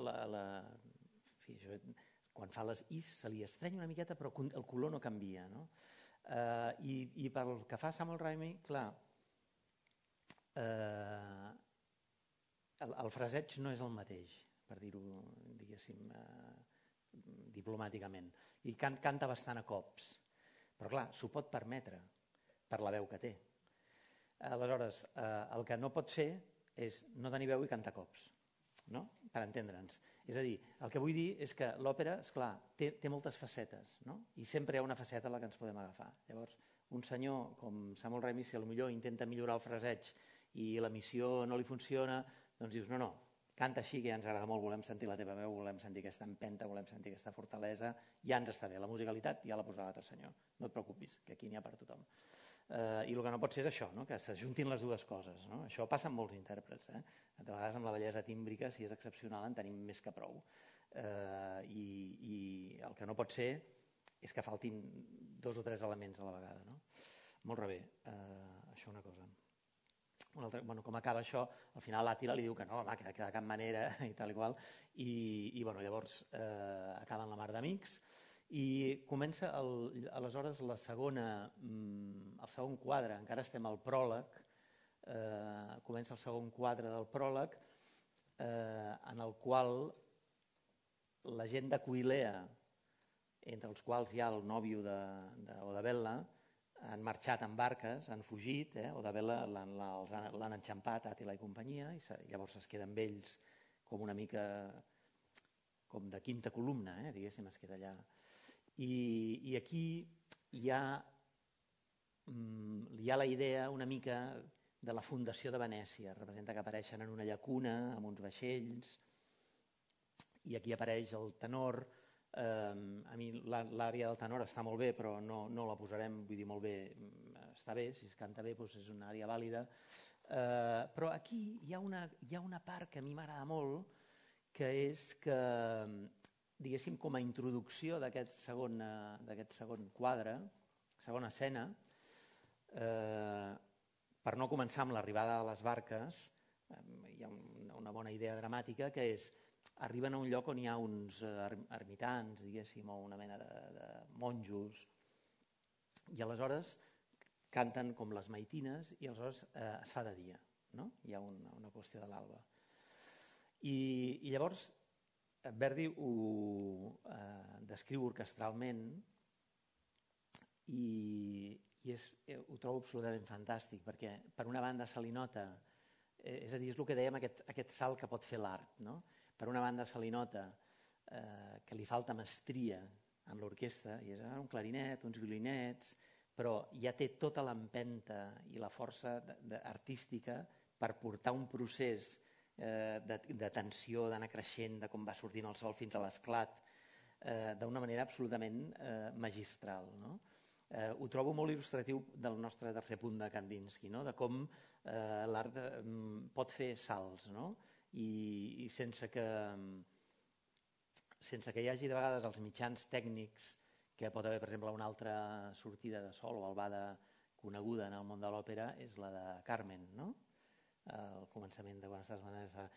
Quan fa les is se li estreny una miqueta, però el color no canvia. No? I pel que fa Samuel Raimi, clar, el fraseig no és el mateix, per dir-ho, diguéssim, diplomàticament. I canta bastant a cops. Però clar, s'ho pot permetre per la veu que té. Aleshores, el que no pot ser és no tenir veu i cantar a cops, no? Per entendre'ns. És a dir, el que vull dir és que l'òpera, esclar, té moltes facetes, no? I sempre hi ha una faceta a la que ens podem agafar. Llavors, un senyor com Samuel Raimi, si potser intenta millorar el fraseig i l'emissió no li funciona, doncs dius, no, canta així, que ja ens agrada molt, volem sentir la teva veu, volem sentir aquesta empenta, volem sentir aquesta fortalesa, ja ens està bé, la musicalitat ja la posarà l'altre senyor, no et preocupis, que aquí n'hi ha per tothom. I el que no pot ser és això, no? Que s'ajuntin les dues coses. No? Això passa amb molts intèrprets. De vegades amb la bellesa tímbrica, si és excepcional, en tenim més que prou. I el que no pot ser és que faltin 2 o 3 elements a la vegada. No? Molt rebé, això una cosa. Com acaba això, al final l'Àtila li diu que no, home, que de cap manera i tal i qual, i llavors acaben la mar d'amics i comença aleshores el segon quadre, encara estem al pròleg, comença el segon quadre del pròleg en el qual la gent d'Aquilea, entre els quals hi ha el nòvio d'Odabel·la, han marxat en barques, han fugit, Odabel·la l'han enxampat, Àtila i companyia, i llavors es queda amb ells com una mica com de quinta columna, diguéssim, es queda allà. I aquí hi ha la idea una mica de la fundació de Venècia, representa que apareixen en una llacuna amb uns vaixells, i aquí apareix el tenor. A mi l'àrea del tenor està molt bé, però no la posarem, vull dir, molt bé, està bé, si es canta bé doncs és una àrea vàlida, però aquí hi ha una part que a mi m'agrada molt, que és que, diguéssim, com a introducció d'aquest segon quadre, segona escena, per no començar amb l'arribada de les barques, hi ha una bona idea dramàtica, que és arriben a un lloc on hi ha uns ermitans, diguéssim, o una mena de monjos, i aleshores canten com les maitines i aleshores es fa de dia, no? Hi ha una qüestió de l'alba. I llavors Verdi ho descriu orquestralment i ho trobo absolutament fantàstic, perquè per una banda se li nota, és a dir, és el que dèiem, aquest salt que pot fer l'art, no? Per una banda se li nota que li falta mestria en l'orquestra, i és un clarinet, uns violinets, però ja té tota l'empenta i la força artística per portar un procés de tensió, d'anar creixent, de com va sortint el sol fins a l'esclat, d'una manera absolutament magistral. Ho trobo molt il·lustratiu del nostre tercer punt de Kandinsky, de com l'art pot fer salts, i sense que hi hagi de vegades els mitjans tècnics, que pot haver, per exemple, una altra sortida de sol o albada coneguda en el món de l'òpera, és la de Carmen, no? Al començament de Quan estàs maneres fa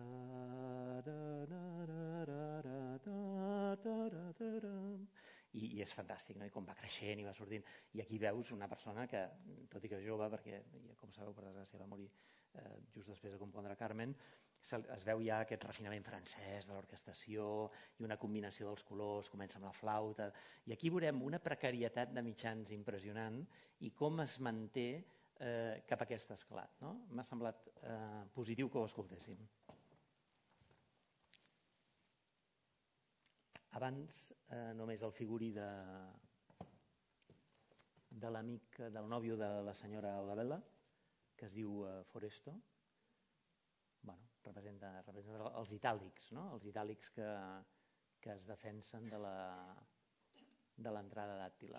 i és fantàstic, no? I com va creixent i va sortint, i aquí veus una persona que, tot i que és jove, perquè com sabeu, per desgràcia va morir just després de compondre Carmen, es veu ja aquest refinament francès de l'orquestació i una combinació dels colors, comença amb la flauta, i aquí veurem una precarietat de mitjans impressionant i com es manté cap a aquest esclat. M'ha semblat positiu que ho escoltéssim. Abans, només el figurí de l'amic, del nòvio de la senyora Odabel·la, que es diu Foresto. representa els itàlics, no? Els itàlics que es defensen de l'entrada d'Àttila.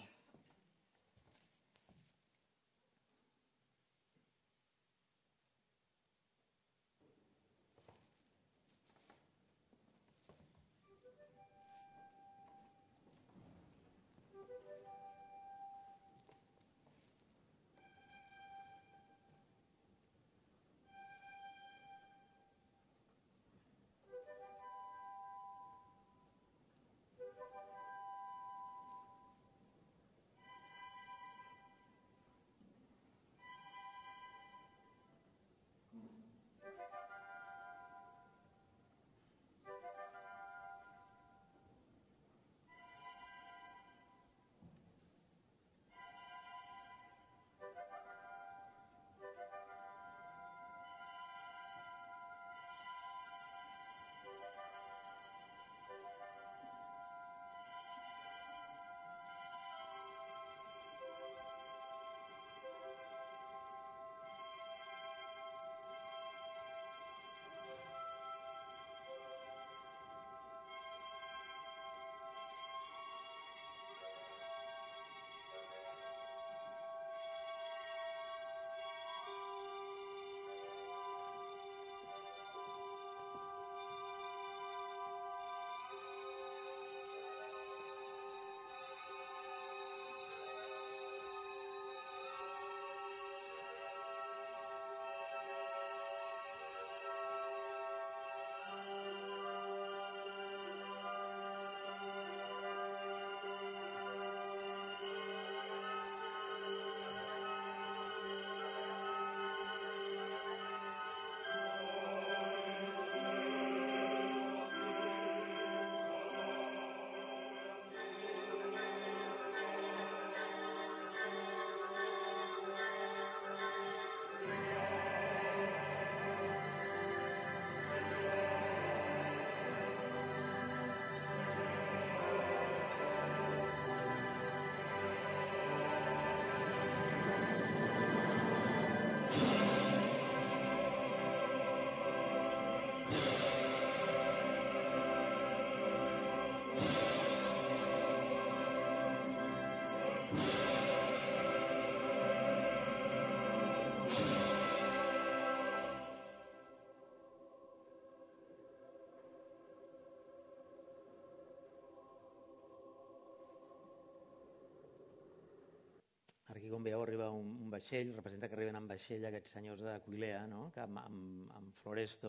Aquí, com veieu, arriba un vaixell, representa que arriben amb vaixell aquests senyors d'Aquilea, no? Que amb Floresto,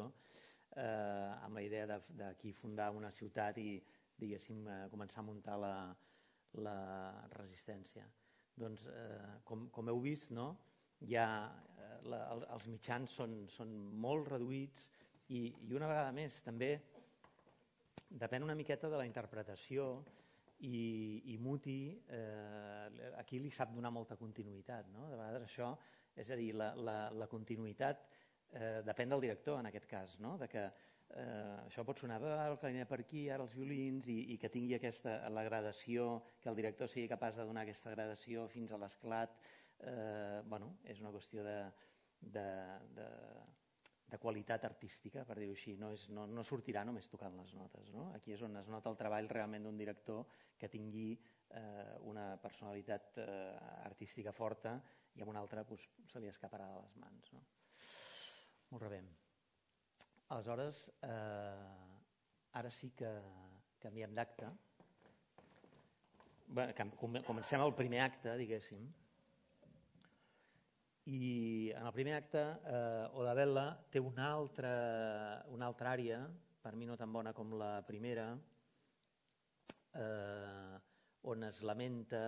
amb la idea d'aquí fundar una ciutat i, diguéssim, començar a muntar la resistència. Doncs, com heu vist, no? Els mitjans són molt reduïts i una vegada més també depèn una miqueta de la interpretació i Muti aquí li sap donar molta continuïtat, no? De vegades això, és a dir, la continuïtat depèn del director en aquest cas, no? De que això pot sonar el clarinet per aquí, ara els violins, i que tingui la gradació, que el director sigui capaç de donar aquesta gradació fins a l'esclat. És una qüestió de qualitat artística, per dir-ho així. No sortirà només tocant les notes, no? Aquí és on es nota el treball realment d'un director que tingui una personalitat artística forta i amb una altra se li escaparà de les mans, no? Molt bé. Aleshores, ara sí que canviem d'acte. Comencem el primer acte, diguéssim. I en el primer acte, Odabella té una altra àrea, per mi no tan bona com la primera, on es lamenta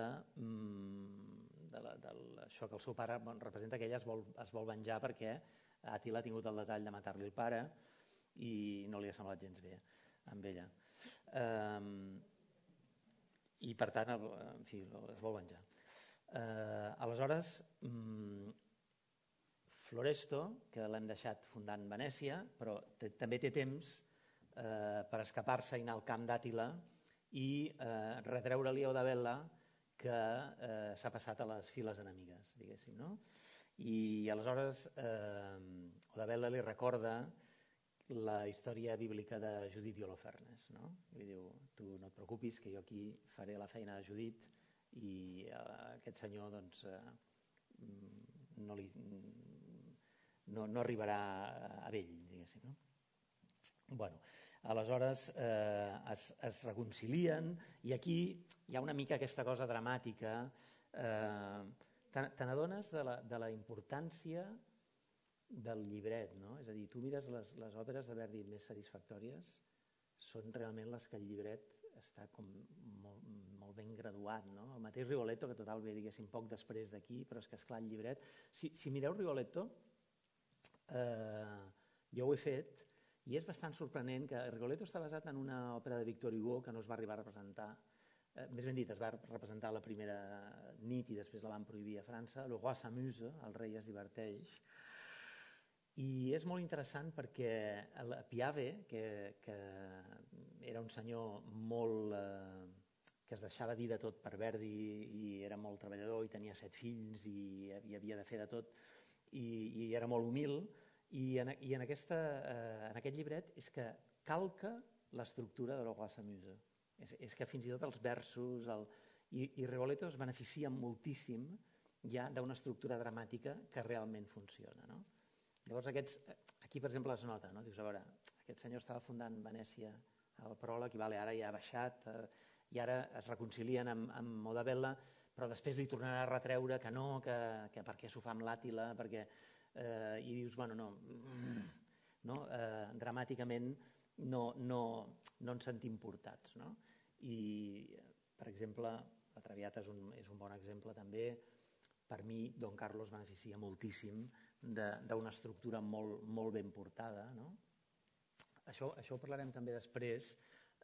això que el seu pare representa que ella es vol venjar perquè Àtila ha tingut el detall de matar-li el pare i no li ha semblat gens bé amb ella. I per tant, en fi, es vol venjar. Aleshores, Floresto, que l'hem deixat fundant Venècia, però també té temps per escapar-se i anar al camp d'Àtila i retreure-li a Odabella que s'ha passat a les files enemigues, diguéssim, no? I aleshores Odabella li recorda la història bíblica de Judit i Holofernes, no? Li diu, tu no et preocupis, que jo aquí faré la feina de Judit i aquest senyor doncs, no arribarà a vell, diguéssim. No? Bueno, aleshores es reconcilien i aquí hi ha una mica aquesta cosa dramàtica. Te n'adones de la importància del llibret, no? És a dir, tu mires les òperes de Verdi més satisfactòries, són realment les que el llibret està com molt ben graduat, no? El mateix Rigoletto, que total ve, diguéssim, poc després d'aquí, però és que, esclar, el llibret... Si mireu Rigoletto, jo ho he fet, i és bastant sorprenent que Rigoletto està basat en una òpera de Victor Hugo que no es va arribar a representar, més ben dit, es va representar la primera nit i després la van prohibir a França, Le Roi s'amuse, el rei es diverteix, i és molt interessant perquè Piave, que era un senyor molt... que es deixava dir de tot per Verdi i era molt treballador i tenia 7 fills i havia de fer de tot i era molt humil, i en aquest llibret és que calca l'estructura de Le Roi s'amuse. És que fins i tot els versos... I Rigoletto es beneficia moltíssim ja d'una estructura dramàtica que realment funciona, no? Llavors aquí, per exemple, es nota, no? Dius, a veure, aquest senyor estava fundant Venècia al pròleg i ara ja ha baixat i ara es reconcilien amb Modabella, però després li tornarà a retreure que no, que per què s'ho fa amb l'Àtila, perquè... I dius, bueno, no, dramàticament no ens sentim portats, no? I, per exemple, la Traviata és un bon exemple també. Per mi, Don Carlos beneficia moltíssim d'una estructura molt ben portada, no? Això ho parlarem també després.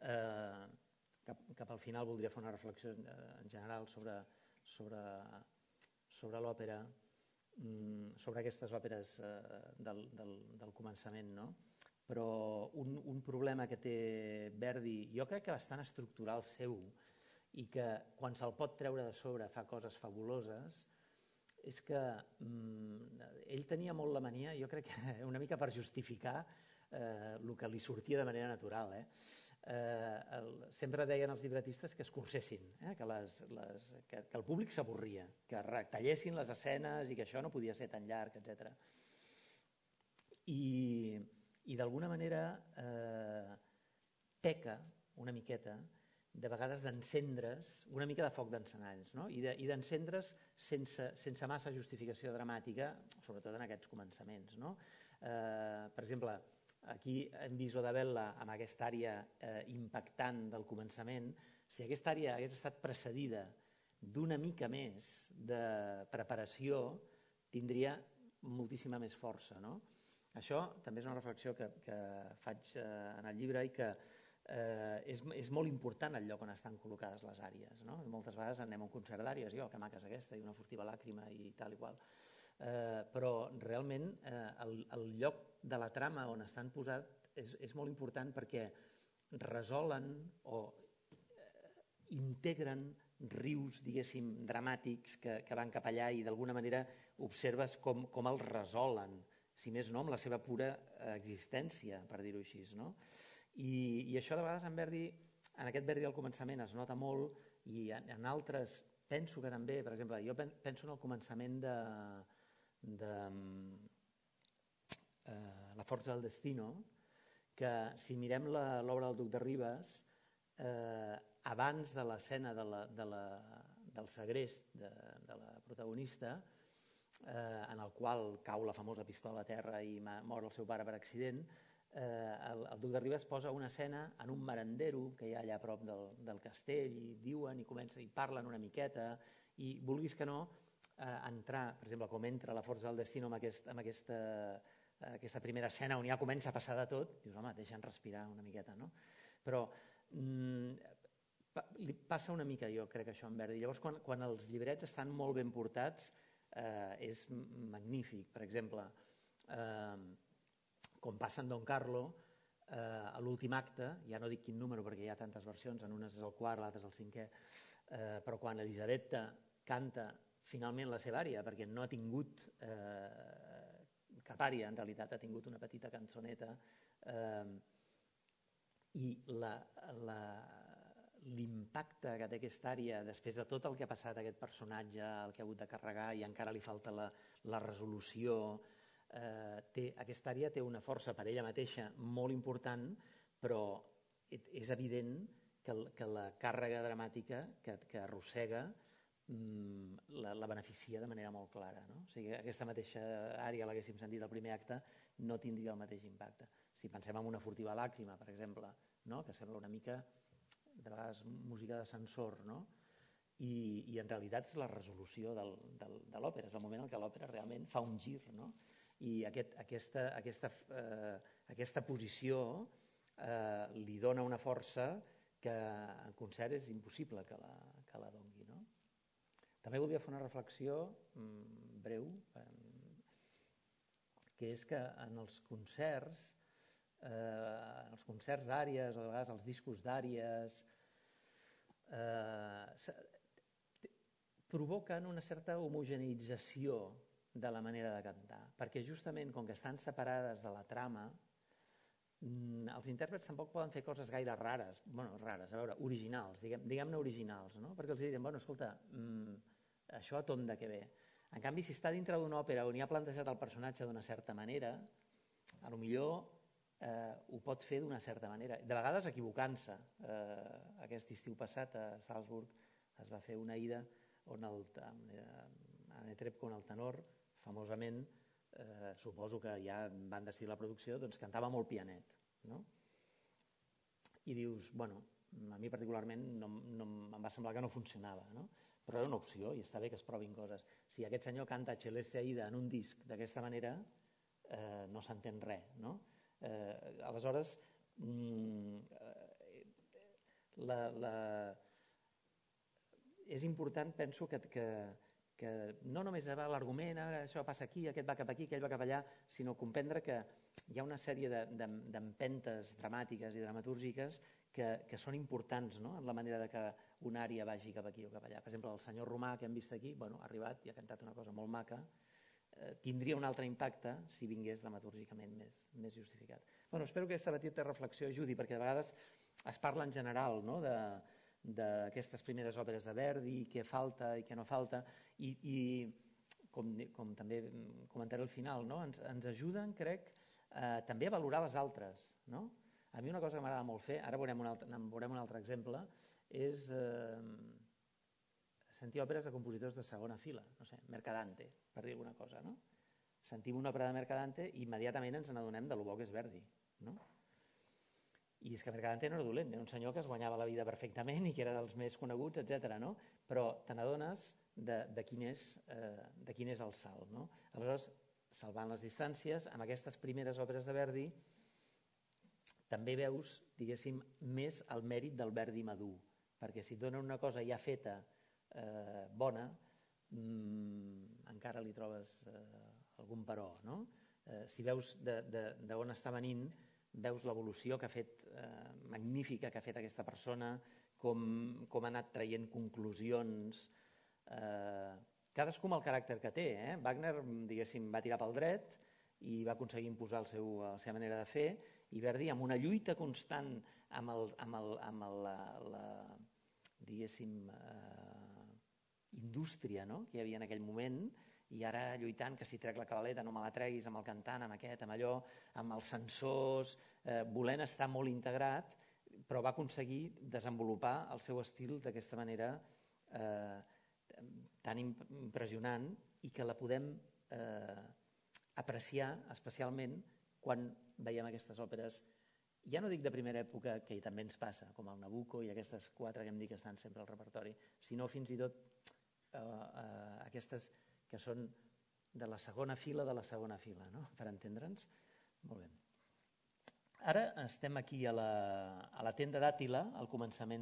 Cap al final voldria fer una reflexió en general sobre l'òpera, sobre aquestes òperes del començament, no? Però un problema que té Verdi, jo crec que bastant estructural seu, i que quan se'l pot treure de sobre fa coses fabuloses, és que ell tenia molt la mania, jo crec que una mica per justificar el que li sortia de manera natural. Sempre deien els llibretistes que escurcessin, que el públic s'avorria, que retallessin les escenes i que això no podia ser tan llarg, etc. I d'alguna manera peca una miqueta de vegades d'encendre's, una mica de foc d'encenalls, no? I d'encendre's sense massa justificació dramàtica, sobretot en aquests començaments, no? Per exemple, aquí hem vist Odabella amb aquesta àrea impactant del començament. Si aquesta àrea hagués estat precedida d'una mica més de preparació, tindria moltíssima més força, no? Això també és una reflexió que faig en el llibre i que és molt important el lloc on estan col·locades les àrees, no? Moltes vegades anem a un concert d'àrees, que maca és aquesta, i una furtiva làcrima i tal i qual. Però realment el lloc de la trama on estan posat és molt important perquè resolen o integren rius, diguéssim, dramàtics que van cap allà i d'alguna manera observes com els resolen, si més no, amb la seva pura existència, per dir-ho així, no? I això de vegades en aquest Verdi al començament es nota molt i en altres penso que també, per exemple, jo penso en el començament de La forza del destino, que si mirem l'obra del Duc de Rivas, abans de l'escena del segrest de la protagonista, en el qual cau la famosa pistola a terra i mor el seu pare per accident, el Duc de Rivas posa una escena en un merendero que hi ha allà a prop del castell i diuen i parlen una miqueta i vulguis que no entrar, per exemple, com entra la força del destino amb aquesta primera escena on ja comença a passar de tot, dius, home, deixa'ns respirar una miqueta, no? Però li passa una mica, jo crec, això en Verdi. Llavors, quan els llibrets estan molt ben portats, és magnífic. Per exemple, com passa en Don Carlo, a l'últim acte, ja no dic quin número perquè hi ha tantes versions, en unes és el quart, l'altre és el cinquè, però quan Elisabetta canta finalment la seva ària, perquè no ha tingut Caparia, en realitat, ha tingut una petita cançoneta i l'impacte que té aquesta àrea, després de tot el que ha passat aquest personatge, el que ha hagut de carregar i encara li falta la resolució, aquesta àrea té una força per ella mateixa molt important, però és evident que la càrrega dramàtica que arrossega la beneficia de manera molt clara. O sigui, aquesta mateixa àrea l'haguéssim sentit al primer acte, no tindria el mateix impacte. Si pensem en una furtiva làcrima, per exemple, que sembla una mica, de vegades, música d'ascensor, i en realitat és la resolució de l'òpera, és el moment en què l'òpera realment fa un gir, i aquesta posició li dona una força que en concert és impossible que la doni. També voldria fer una reflexió breu, que és que en els concerts d'àries, o de vegades els discos d'àries, provoquen una certa homogeneïtzació de la manera de cantar, perquè justament com que estan separades de la trama, els intèrprets tampoc poden fer coses gaire rares, originals, diguem-ne originals, perquè els direm, escolta, això a tom de què ve. En canvi, si està dintre d'una òpera on hi ha plantejat el personatge d'una certa manera, potser ho pot fer d'una certa manera, de vegades equivocant-se. Aquest estiu passat a Salzburg es va fer una ida on Anne Trebko, el tenor, famosament, suposo que ja van decidir la producció, doncs cantava molt pianet. I dius, a mi particularment em va semblar que no funcionava, però era una opció i està bé que es provin coses. Si aquest senyor canta Celeste Aida en un disc d'aquesta manera, no s'entén res. Aleshores, és important, penso, que no només de l'argument, això passa aquí, aquest va cap aquí, aquell va cap allà, sinó comprendre que hi ha una sèrie d'empentes dramàtiques i dramatúrgiques que són importants en la manera que una ària vagi cap aquí o cap allà. Per exemple, el senyor Romà que hem vist aquí, ha arribat i ha cantat una cosa molt maca, tindria un altre impacte si vingués dramatúrgicament més justificat. Espero que aquesta petita reflexió ajudi, perquè de vegades es parla en general d'aquestes primeres òperes de Verdi, què falta i què no falta, i com també comentaré al final, ens ajuden, crec, també a valorar les altres. A mi una cosa que m'agrada molt fer, ara veurem un altre exemple, és sentir òperes de compositors de segona fila, no sé, Mercadante, per dir alguna cosa. Sentim una òpera de Mercadante i immediatament ens n'adonem de lo bo que és Verdi. I és que Mercadante no era dolent, era un senyor que es guanyava la vida perfectament i que era dels més coneguts, etc. Però te n'adones de quin és el salt. Aleshores, salvant les distàncies, amb aquestes primeres òperes de Verdi també veus, diguéssim, més el mèrit del Verdi madur, perquè si et donen una cosa ja feta, bona, encara li trobes algun però. Si veus d'on està venint, veus l'evolució que ha fet, magnífica, que ha fet aquesta persona, com ha anat traient conclusions, cadascú amb el caràcter que té. Wagner, diguéssim, va tirar pel dret i va aconseguir imposar la seva manera de fer, i Verdi, amb una lluita constant amb la, diguéssim, indústria que hi havia en aquell moment, i ara lluitant que si trec la cabaleta no me la treguis, amb el cantant, amb aquest, amb allò, amb els sensors, volent estar molt integrat, però va aconseguir desenvolupar el seu estil d'aquesta manera tan impressionant i que la podem apreciar especialment quan veiem aquestes òperes, ja no dic de primera època, que també ens passa, com el Nabucco i aquestes 4 que hem dit que estan sempre al repertori, sinó fins i tot aquestes que són de la segona fila, per entendre'ns. Molt bé. Ara estem aquí a la tenda d'Àtila, al començament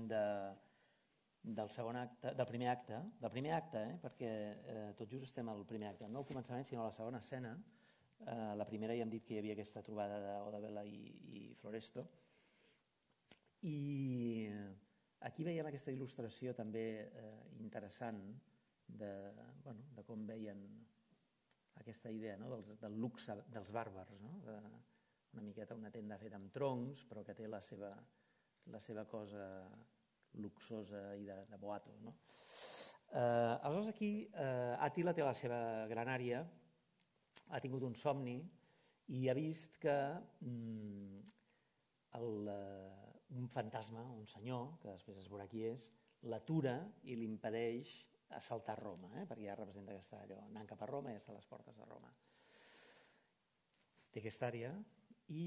del primer acte, perquè tot just estem al primer acte, no al començament sinó a la segona escena. La primera ja hem dit que hi havia aquesta trobada d'Odabella i Floresto, i aquí veiem aquesta il·lustració també interessant de com veien aquesta idea del luxe dels bàrbars, no? Una miqueta una tenda feta amb troncs, però que té la seva cosa luxosa i de boato, no? Aleshores aquí Àtila té la seva gran àrea, ha tingut un somni i ha vist que un fantasma, un senyor, que després es veurà qui és, l'atura i li impedeix assaltar Roma, perquè ja representa que està allò anant cap a Roma i està a les portes de Roma. Té aquesta àrea i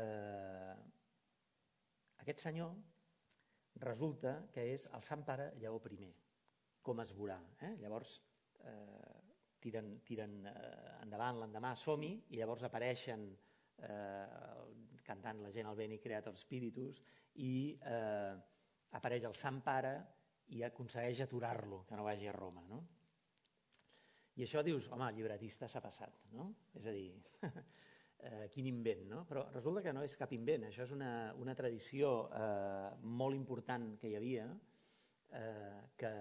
aquest senyor resulta que és el Sant Pare Lleó I, com es veurà. Llavors tiren endavant l'endemà, som-hi, i llavors apareixen cantant la gent al Veni Creator Spiritus i apareix el Sant Pare i aconsegueix aturar-lo, que no vagi a Roma, no? I això dius, home, el llibretista s'ha passat, no? És a dir, quin invent, no? Però resulta que no és cap invent, això és una tradició molt important que hi havia, que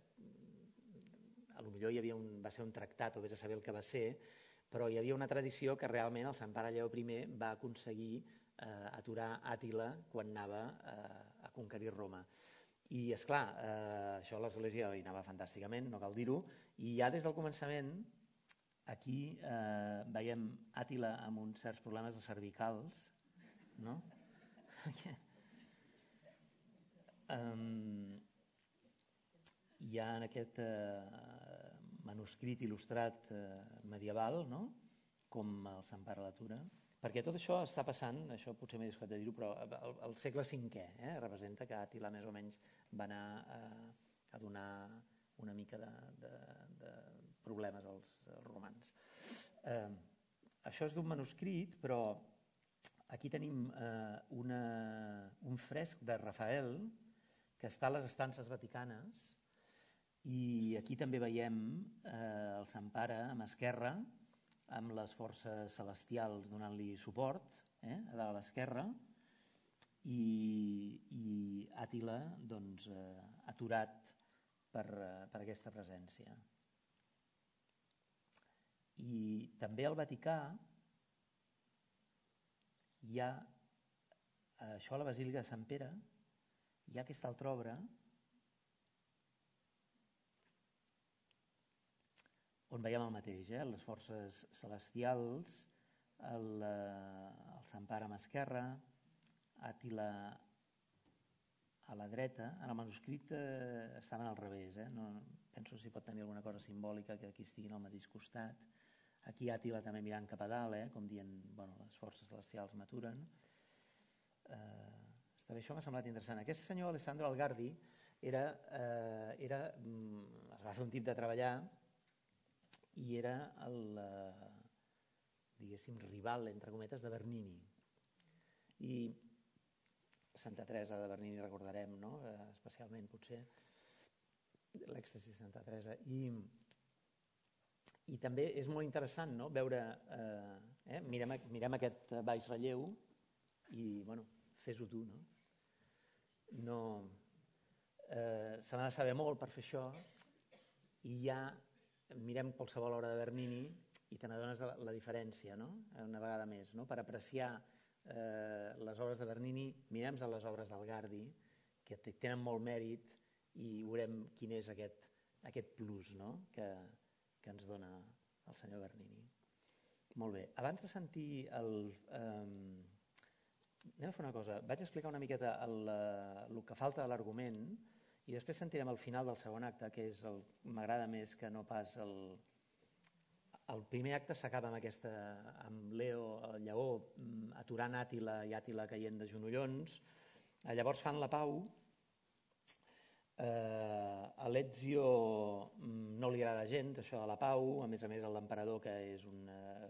potser va ser un tractat, o vés a saber el que va ser, però hi havia una tradició que realment el Sant Pare Lleó I va aconseguir aturar Àtila quan anava a conquerir Roma. I, esclar, això a l'Església hi anava fantàsticament, no cal dir-ho, i ja des del començament aquí veiem Àtila amb uns certs problemes de cervicals, no? Hi ha en aquest manuscrit il·lustrat medieval, no? Com el Sant Pare l'atura, perquè tot això està passant, això potser m'he deixat de dir-ho, però al segle V representa que Àtila més o menys va anar a donar una mica de problemes als romans. Això és d'un manuscrit, però aquí tenim un fresc de Rafael que està a les estances vaticanes i aquí també veiem el Sant Pare amb esquerra, amb les forces celestials donant-li suport, a dalt a l'esquerra, i Àtila doncs, aturat per aquesta presència. I també al Vaticà hi ha, això a la Basílica de Sant Pere, hi ha aquesta altra obra on veiem el mateix, les forces celestials, el Sant Pare amb esquerra, Àtila a la dreta. En el manuscrit estaven al revés, no penso si pot tenir alguna cosa simbòlica que aquí estiguin al mateix costat. Aquí Àtila també mirant cap a dalt, com dient, bueno, les forces celestials m'aturen. Està bé, això m'ha semblat interessant. Aquest senyor, Alessandro Algardi, es va fer un tip de treballar i era el, diguéssim, rival, entre cometes, de Bernini. I Santa Teresa de Bernini recordarem, no? Especialment, potser, l'èxtasi de Santa Teresa. I també és molt interessant, no? Veure, mirem aquest baix relleu i, bueno, fes-ho tu, no? Se n'ha de saber molt per fer això i ja mirem qualsevol obra de Bernini i te n'adones de la diferència, no? Una vegada més, no? Per apreciar les obres de Bernini, mirem les obres d'Algardi, que tenen molt mèrit, i veurem quin és aquest plus, no? que ens dona el senyor Bernini. Molt bé, abans de sentir anem a fer una cosa, vaig explicar una miqueta el que falta de l'argument i després sentirem al final del segon acte, que m'agrada més que no pas el primer acte s'acaba amb Leo, el lleó, aturant Àtila i Àtila caient de genollons. Llavors fan la pau. A l'Ezio no li agrada gens això de la pau, a més l'emperador, que és un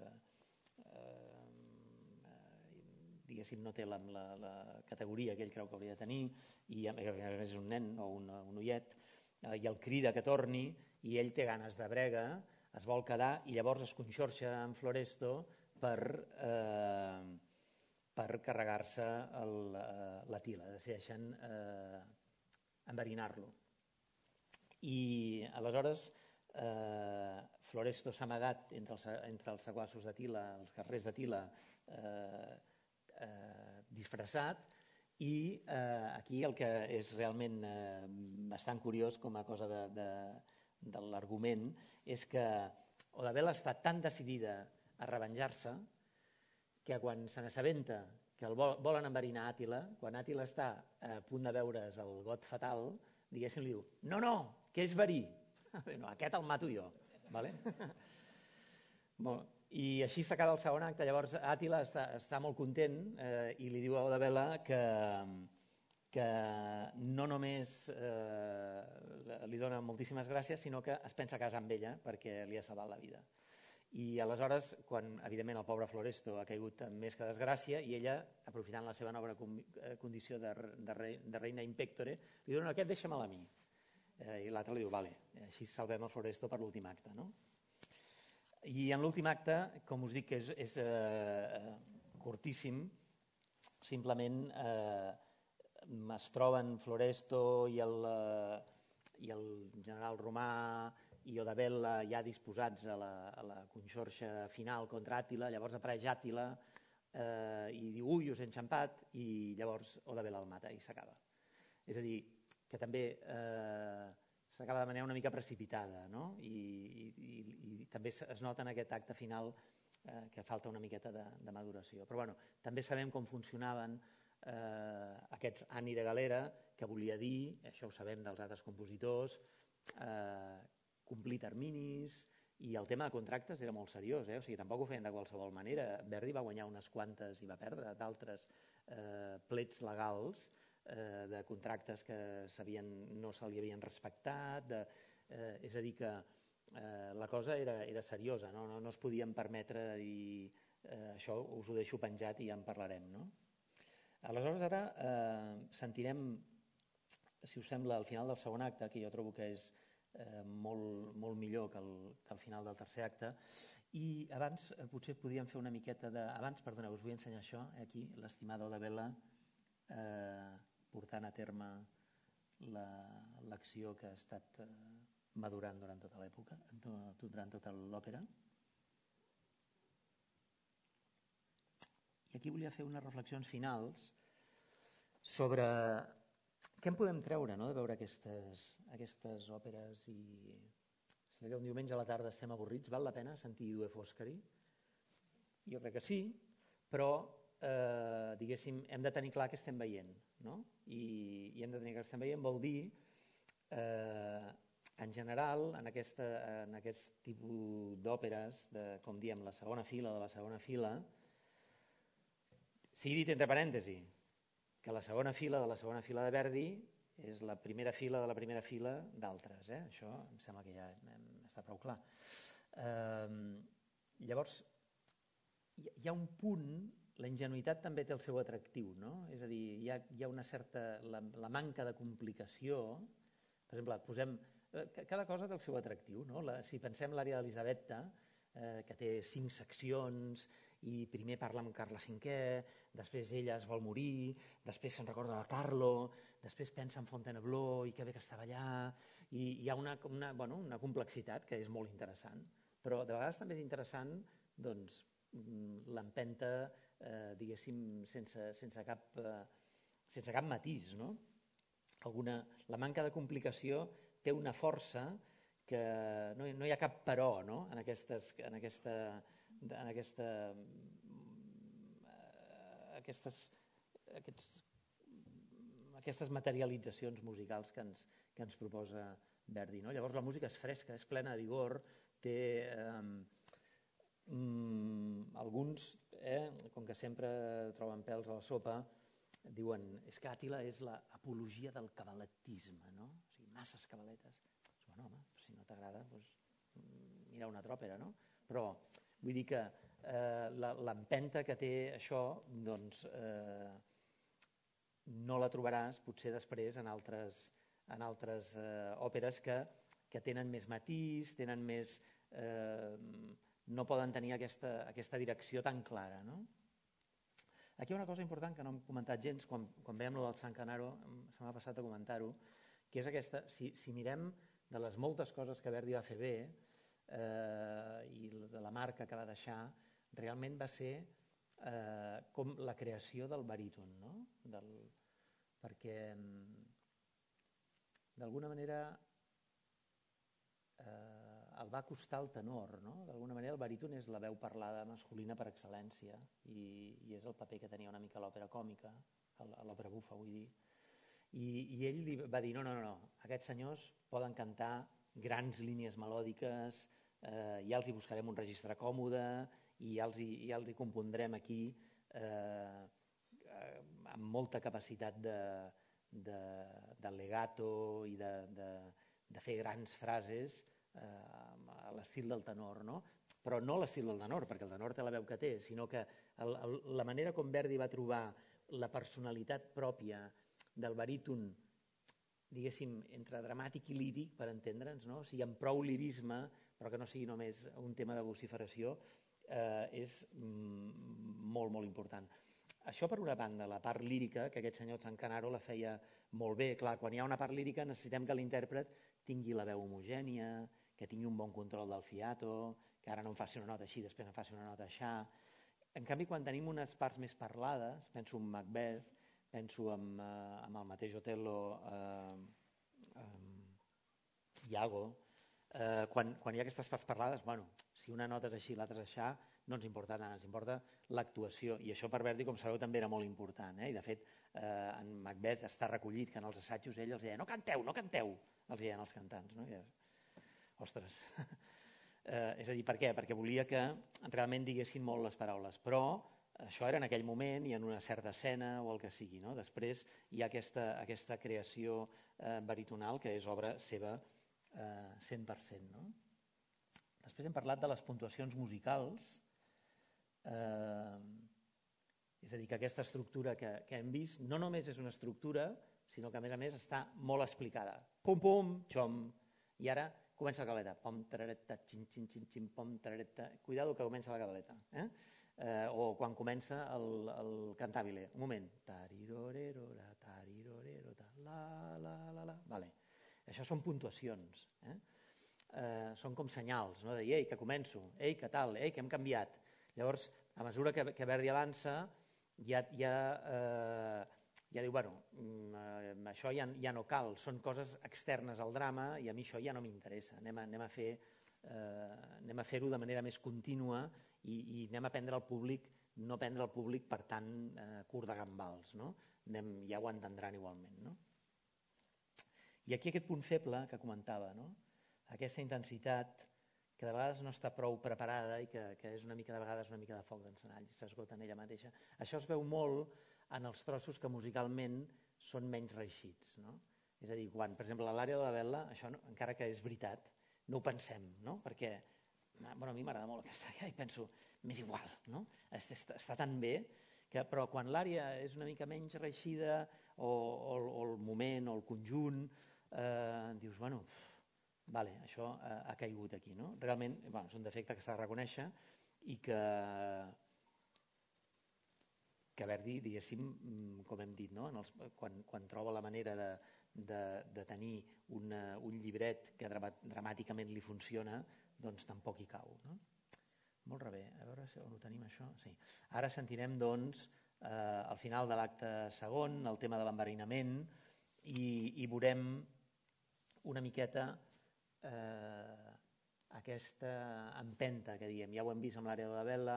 diguéssim, no té la categoria que ell creu que hauria de tenir, i a més és un nen o un noiet, i el crida que torni, i ell té ganes de brega, es vol quedar, i llavors es conxorxa amb Floresto per carregar-se l'Àtila, decideixen enverinar-lo. I aleshores Floresto s'ha amagat entre els sequassos de Tila, els guerrers de Tila, disfressat, i aquí el que és realment bastant curiós com a cosa de l'argument és que Odabel està tan decidida a revenjar-se que quan se n'assabenta que el volen enverinar Àtila, quan Àtila està a punt de veure's el got fatal, diguéssim, li diu, no, que és verí. No, aquest el mato jo. Vale? I així s'acaba el segon acte. Llavors Àtila està molt content i li diu a Odabela que no només li dona moltíssimes gràcies, sinó que es pensa casar amb ella perquè li ha salvat la vida. I aleshores, quan evidentment el pobre Floresto ha caigut en més que desgràcia, i ella, aprofitant la seva nova condició de reina impectore, li diu, no, aquest deixa'm-el a mi. I l'altre li diu, vale, així salvem el Floresto per l'últim acte. I en l'últim acte, com us dic, que és curtíssim, simplement es troben Floresto i el general romà i Odabel ja disposats a la conxorxa final contra Àtila. Llavors apareix Àtila i diu, ui, us he enxampat, i llavors Odabel el mata i s'acaba. És a dir, que també s'acaba de manera una mica precipitada, no? I també es nota en aquest acte final que falta una miqueta de maduració. Però bueno, també sabem com funcionaven aquests Anni de Galera, que volia dir, això ho sabem dels altres compositors, complir terminis, i el tema de contractes era molt seriós, o sigui, tampoc ho feien de qualsevol manera. Verdi va guanyar unes quantes i va perdre d'altres plets legals de contractes que no se li havien respectat, és a dir que la cosa era seriosa, no es podien permetre dir això us ho deixo penjat i ja en parlarem. Aleshores ara sentirem, si us sembla, al final del segon acte, que jo trobo que és molt millor que el final del tercer acte, i abans potser podríem fer una miqueta de... Abans, perdoneu, us vull ensenyar això, aquí, l'estimada Odabela portant a terme l'acció que ha estat madurant durant tota l'època, durant tota l'òpera. I aquí volia fer unes reflexions finals sobre què en podem treure de veure aquestes òperes. I si un diumenge a la tarda estem avorrits, val la pena sentir Due Foscari? Jo crec que sí, però diguéssim, hem de tenir clar què estem veient, no? I hem de tenir clar què estem veient vol dir, en general, en aquest tipus d'òperes, com diem, la segona fila de la segona fila, sigui dit entre parèntesis, que la segona fila de la segona fila de Verdi és la primera fila de la primera fila d'altres. Això em sembla que ja està prou clar. Llavors, hi ha un punt, la ingenuïtat també té el seu atractiu, no? És a dir, hi ha una certa... La manca de complicació... Per exemple, posem... Cada cosa té el seu atractiu, no? Si pensem l'ària d'Elisabetta, que té 5 seccions, i primer parla amb Carles V, després ella es vol morir, després se'n recorda de Carlo, després pensa en Fontainebleau i que bé que estava allà, i hi ha una complexitat que és molt interessant, però de vegades també és interessant l'empenta, diguéssim, sense cap matís, no? La manca de complicació té una força que no hi ha cap però, no? en aquestes materialitzacions musicals que ens proposa Verdi. Llavors la música és fresca, és plena de vigor, té alguns, com que sempre troben pèls a la sopa, diuen és que Àtila és l'apologia del cabalettisme, no? O sigui, masses cabaletes. Bueno, home, si no t'agrada, mira una altra òpera, no? Però vull dir que l'empenta que té això, doncs, no la trobaràs potser després en altres òperes que tenen més matís, tenen més... no poden tenir aquesta direcció tan clara, no? Aquí hi ha una cosa important que no hem comentat gens, quan veiem el del San Canaro, se m'ha passat a comentar-ho, que és aquesta, si mirem de les moltes coses que Verdi va fer bé, i de la marca que va deixar, realment va ser com la creació del baríton, no? Perquè d'alguna manera el va costar el tenor, no? D'alguna manera el baríton és la veu parlada masculina per excel·lència i és el paper que tenia una mica l'òpera còmica, l'òpera bufa vull dir, i ell li va dir no, aquests senyors poden cantar grans línies melòdiques, ja els hi buscarem un registre còmode i ja els hi compondrem aquí amb molta capacitat de legato i de fer grans frases a l'estil del tenor, no? Però no l'estil del tenor, perquè el tenor té la veu que té, sinó que la manera com Verdi va trobar la personalitat pròpia del baríton, diguéssim, entre dramàtic i líric, per entendre'ns, no? O sigui, amb prou lirisme, però que no sigui només un tema de vociferació, és molt, molt important. Això per una banda, la part lírica, que aquest senyor Zancanaro la feia molt bé. Clar, quan hi ha una part lírica necessitem que l'intèrpret tingui la veu homogènia, que tingui un bon control del fiato, que ara no em faci una nota així, després em faci una nota així. En canvi, quan tenim unes parts més parlades, penso en Macbeth, penso en el mateix Otello, Iago, quan hi ha aquestes parts parlades, bueno, si una nota és així i l'altra és així, no ens importa tant, ens importa l'actuació. I això per Verdi, com sabeu, també era molt important. I de fet, en Macbeth està recollit que en els assajos ell els deia no canteu, no canteu, els deien els cantants. Ostres. És a dir, per què? Perquè volia que realment diguessin molt les paraules. Però això era en aquell moment i en una certa escena o el que sigui. Després hi ha aquesta creació baritonal que és obra seva 100%. Després hem parlat de les puntuacions musicals, és a dir, que aquesta estructura que hem vist no només és una estructura, sinó que a més està molt explicada. Pum, pum, xom, i ara comença la cabaleta. Pom, tarareta, xin, xin, xin, xin, pom, tarareta. Cuidado que comença la cabaleta. O quan comença el cantabile. Un moment. Tarirorerora, tarirorerora, la, la, la, la. Vale. Això són puntuacions. Són com senyals, no? De ei, que començo, ei, que tal, ei, que hem canviat. Llavors, a mesura que Verdi avança, ja diu, bueno, això ja no cal, són coses externes al drama i a mi això ja no m'interessa. Anem a fer-ho de manera més contínua i anem a prendre el públic, no prendre el públic per tant curt de gambals, no? Ja ho entendran igualment, no? I aquí aquest punt feble que comentava, no? Aquesta intensitat que de vegades no està prou preparada i que és una mica de vegades una mica de foc d'encenall, s'esgota en ella mateixa. Això es veu molt en els trossos que musicalment són menys reeixits, no? És a dir, quan, per exemple, a l'àrea de la Bella, això, encara que és veritat, no ho pensem, no? Perquè, bueno, a mi m'agrada molt aquesta àrea i penso, m'és igual, no? Està tan bé, però quan l'àrea és una mica menys reeixida o el moment o el conjunt, dius, bueno, vale, això ha caigut aquí, no? Realment, bueno, és un defecte que s'ha de reconèixer i que Verdi, diguéssim, com hem dit, no? Quan troba la manera de tenir un llibret que dramàticament li funciona, doncs tampoc hi cau, no? Molt bé, a veure on ho tenim això. Sí. Ara sentirem, doncs, al final de l'acte segon, el tema de l'enverinament i veurem una miqueta aquesta empenta que diem. Ja ho hem vist amb l'àrea de la Bella,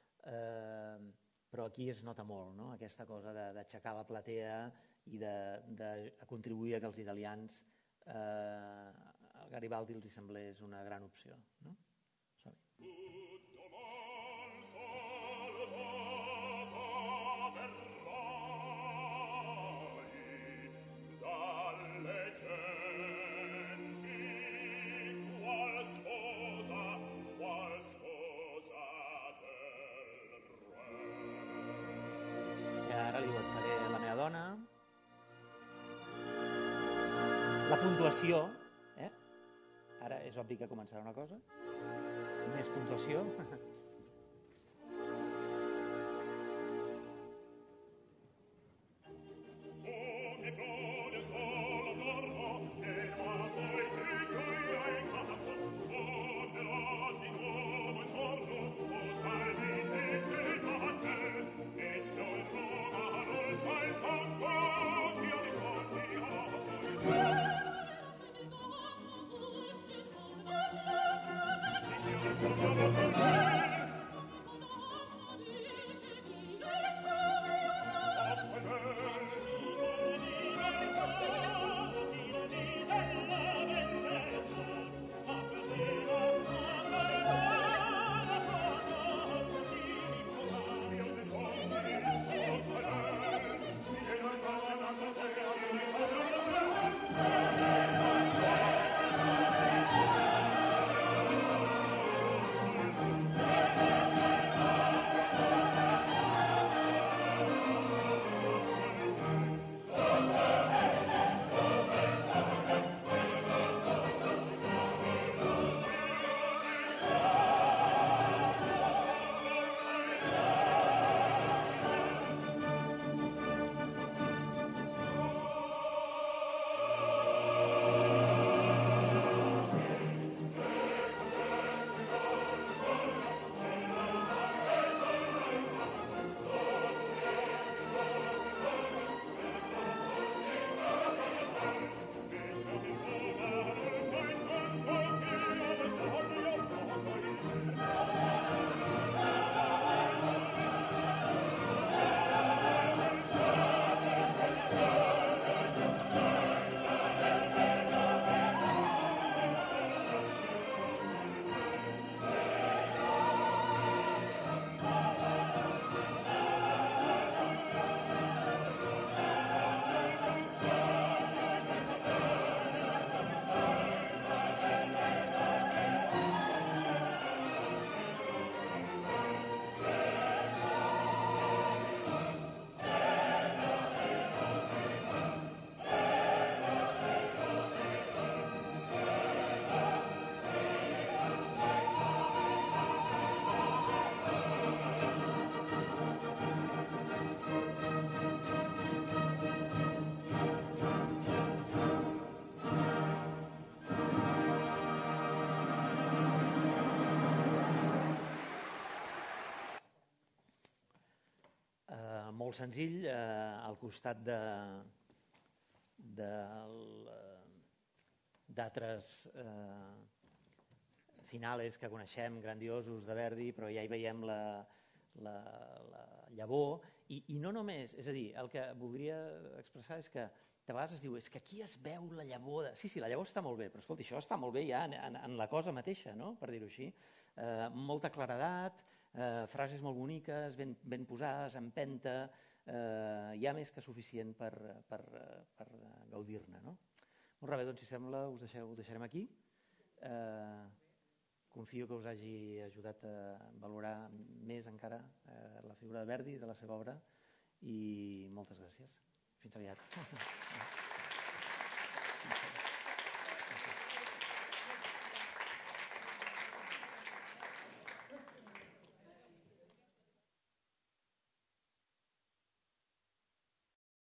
però aquí es nota molt, no? Aquesta cosa d'aixecar la platea i de contribuir a que els italians el Garibaldi els semblés una gran opció, no? Som-hi. La puntuació, ara és obvi que començarà una cosa, més puntuació. Molt senzill, al costat d'altres finales que coneixem, grandiosos de Verdi, però ja hi veiem la llavor. I no només, és a dir, el que voldria expressar és que de vegades es diu és que aquí es veu la llavor. Sí, la llavor està molt bé, però escolta, això està molt bé ja en la cosa mateixa, no? Per dir-ho així. Molta claredat, frases molt boniques, ben posades, empenta, ja més que suficient per gaudir-ne. Molt bé, doncs si sembla ho deixarem aquí. Confio que us hagi ajudat a valorar més encara la figura de Verdi, de la seva obra, i moltes gràcies. Fins aviat.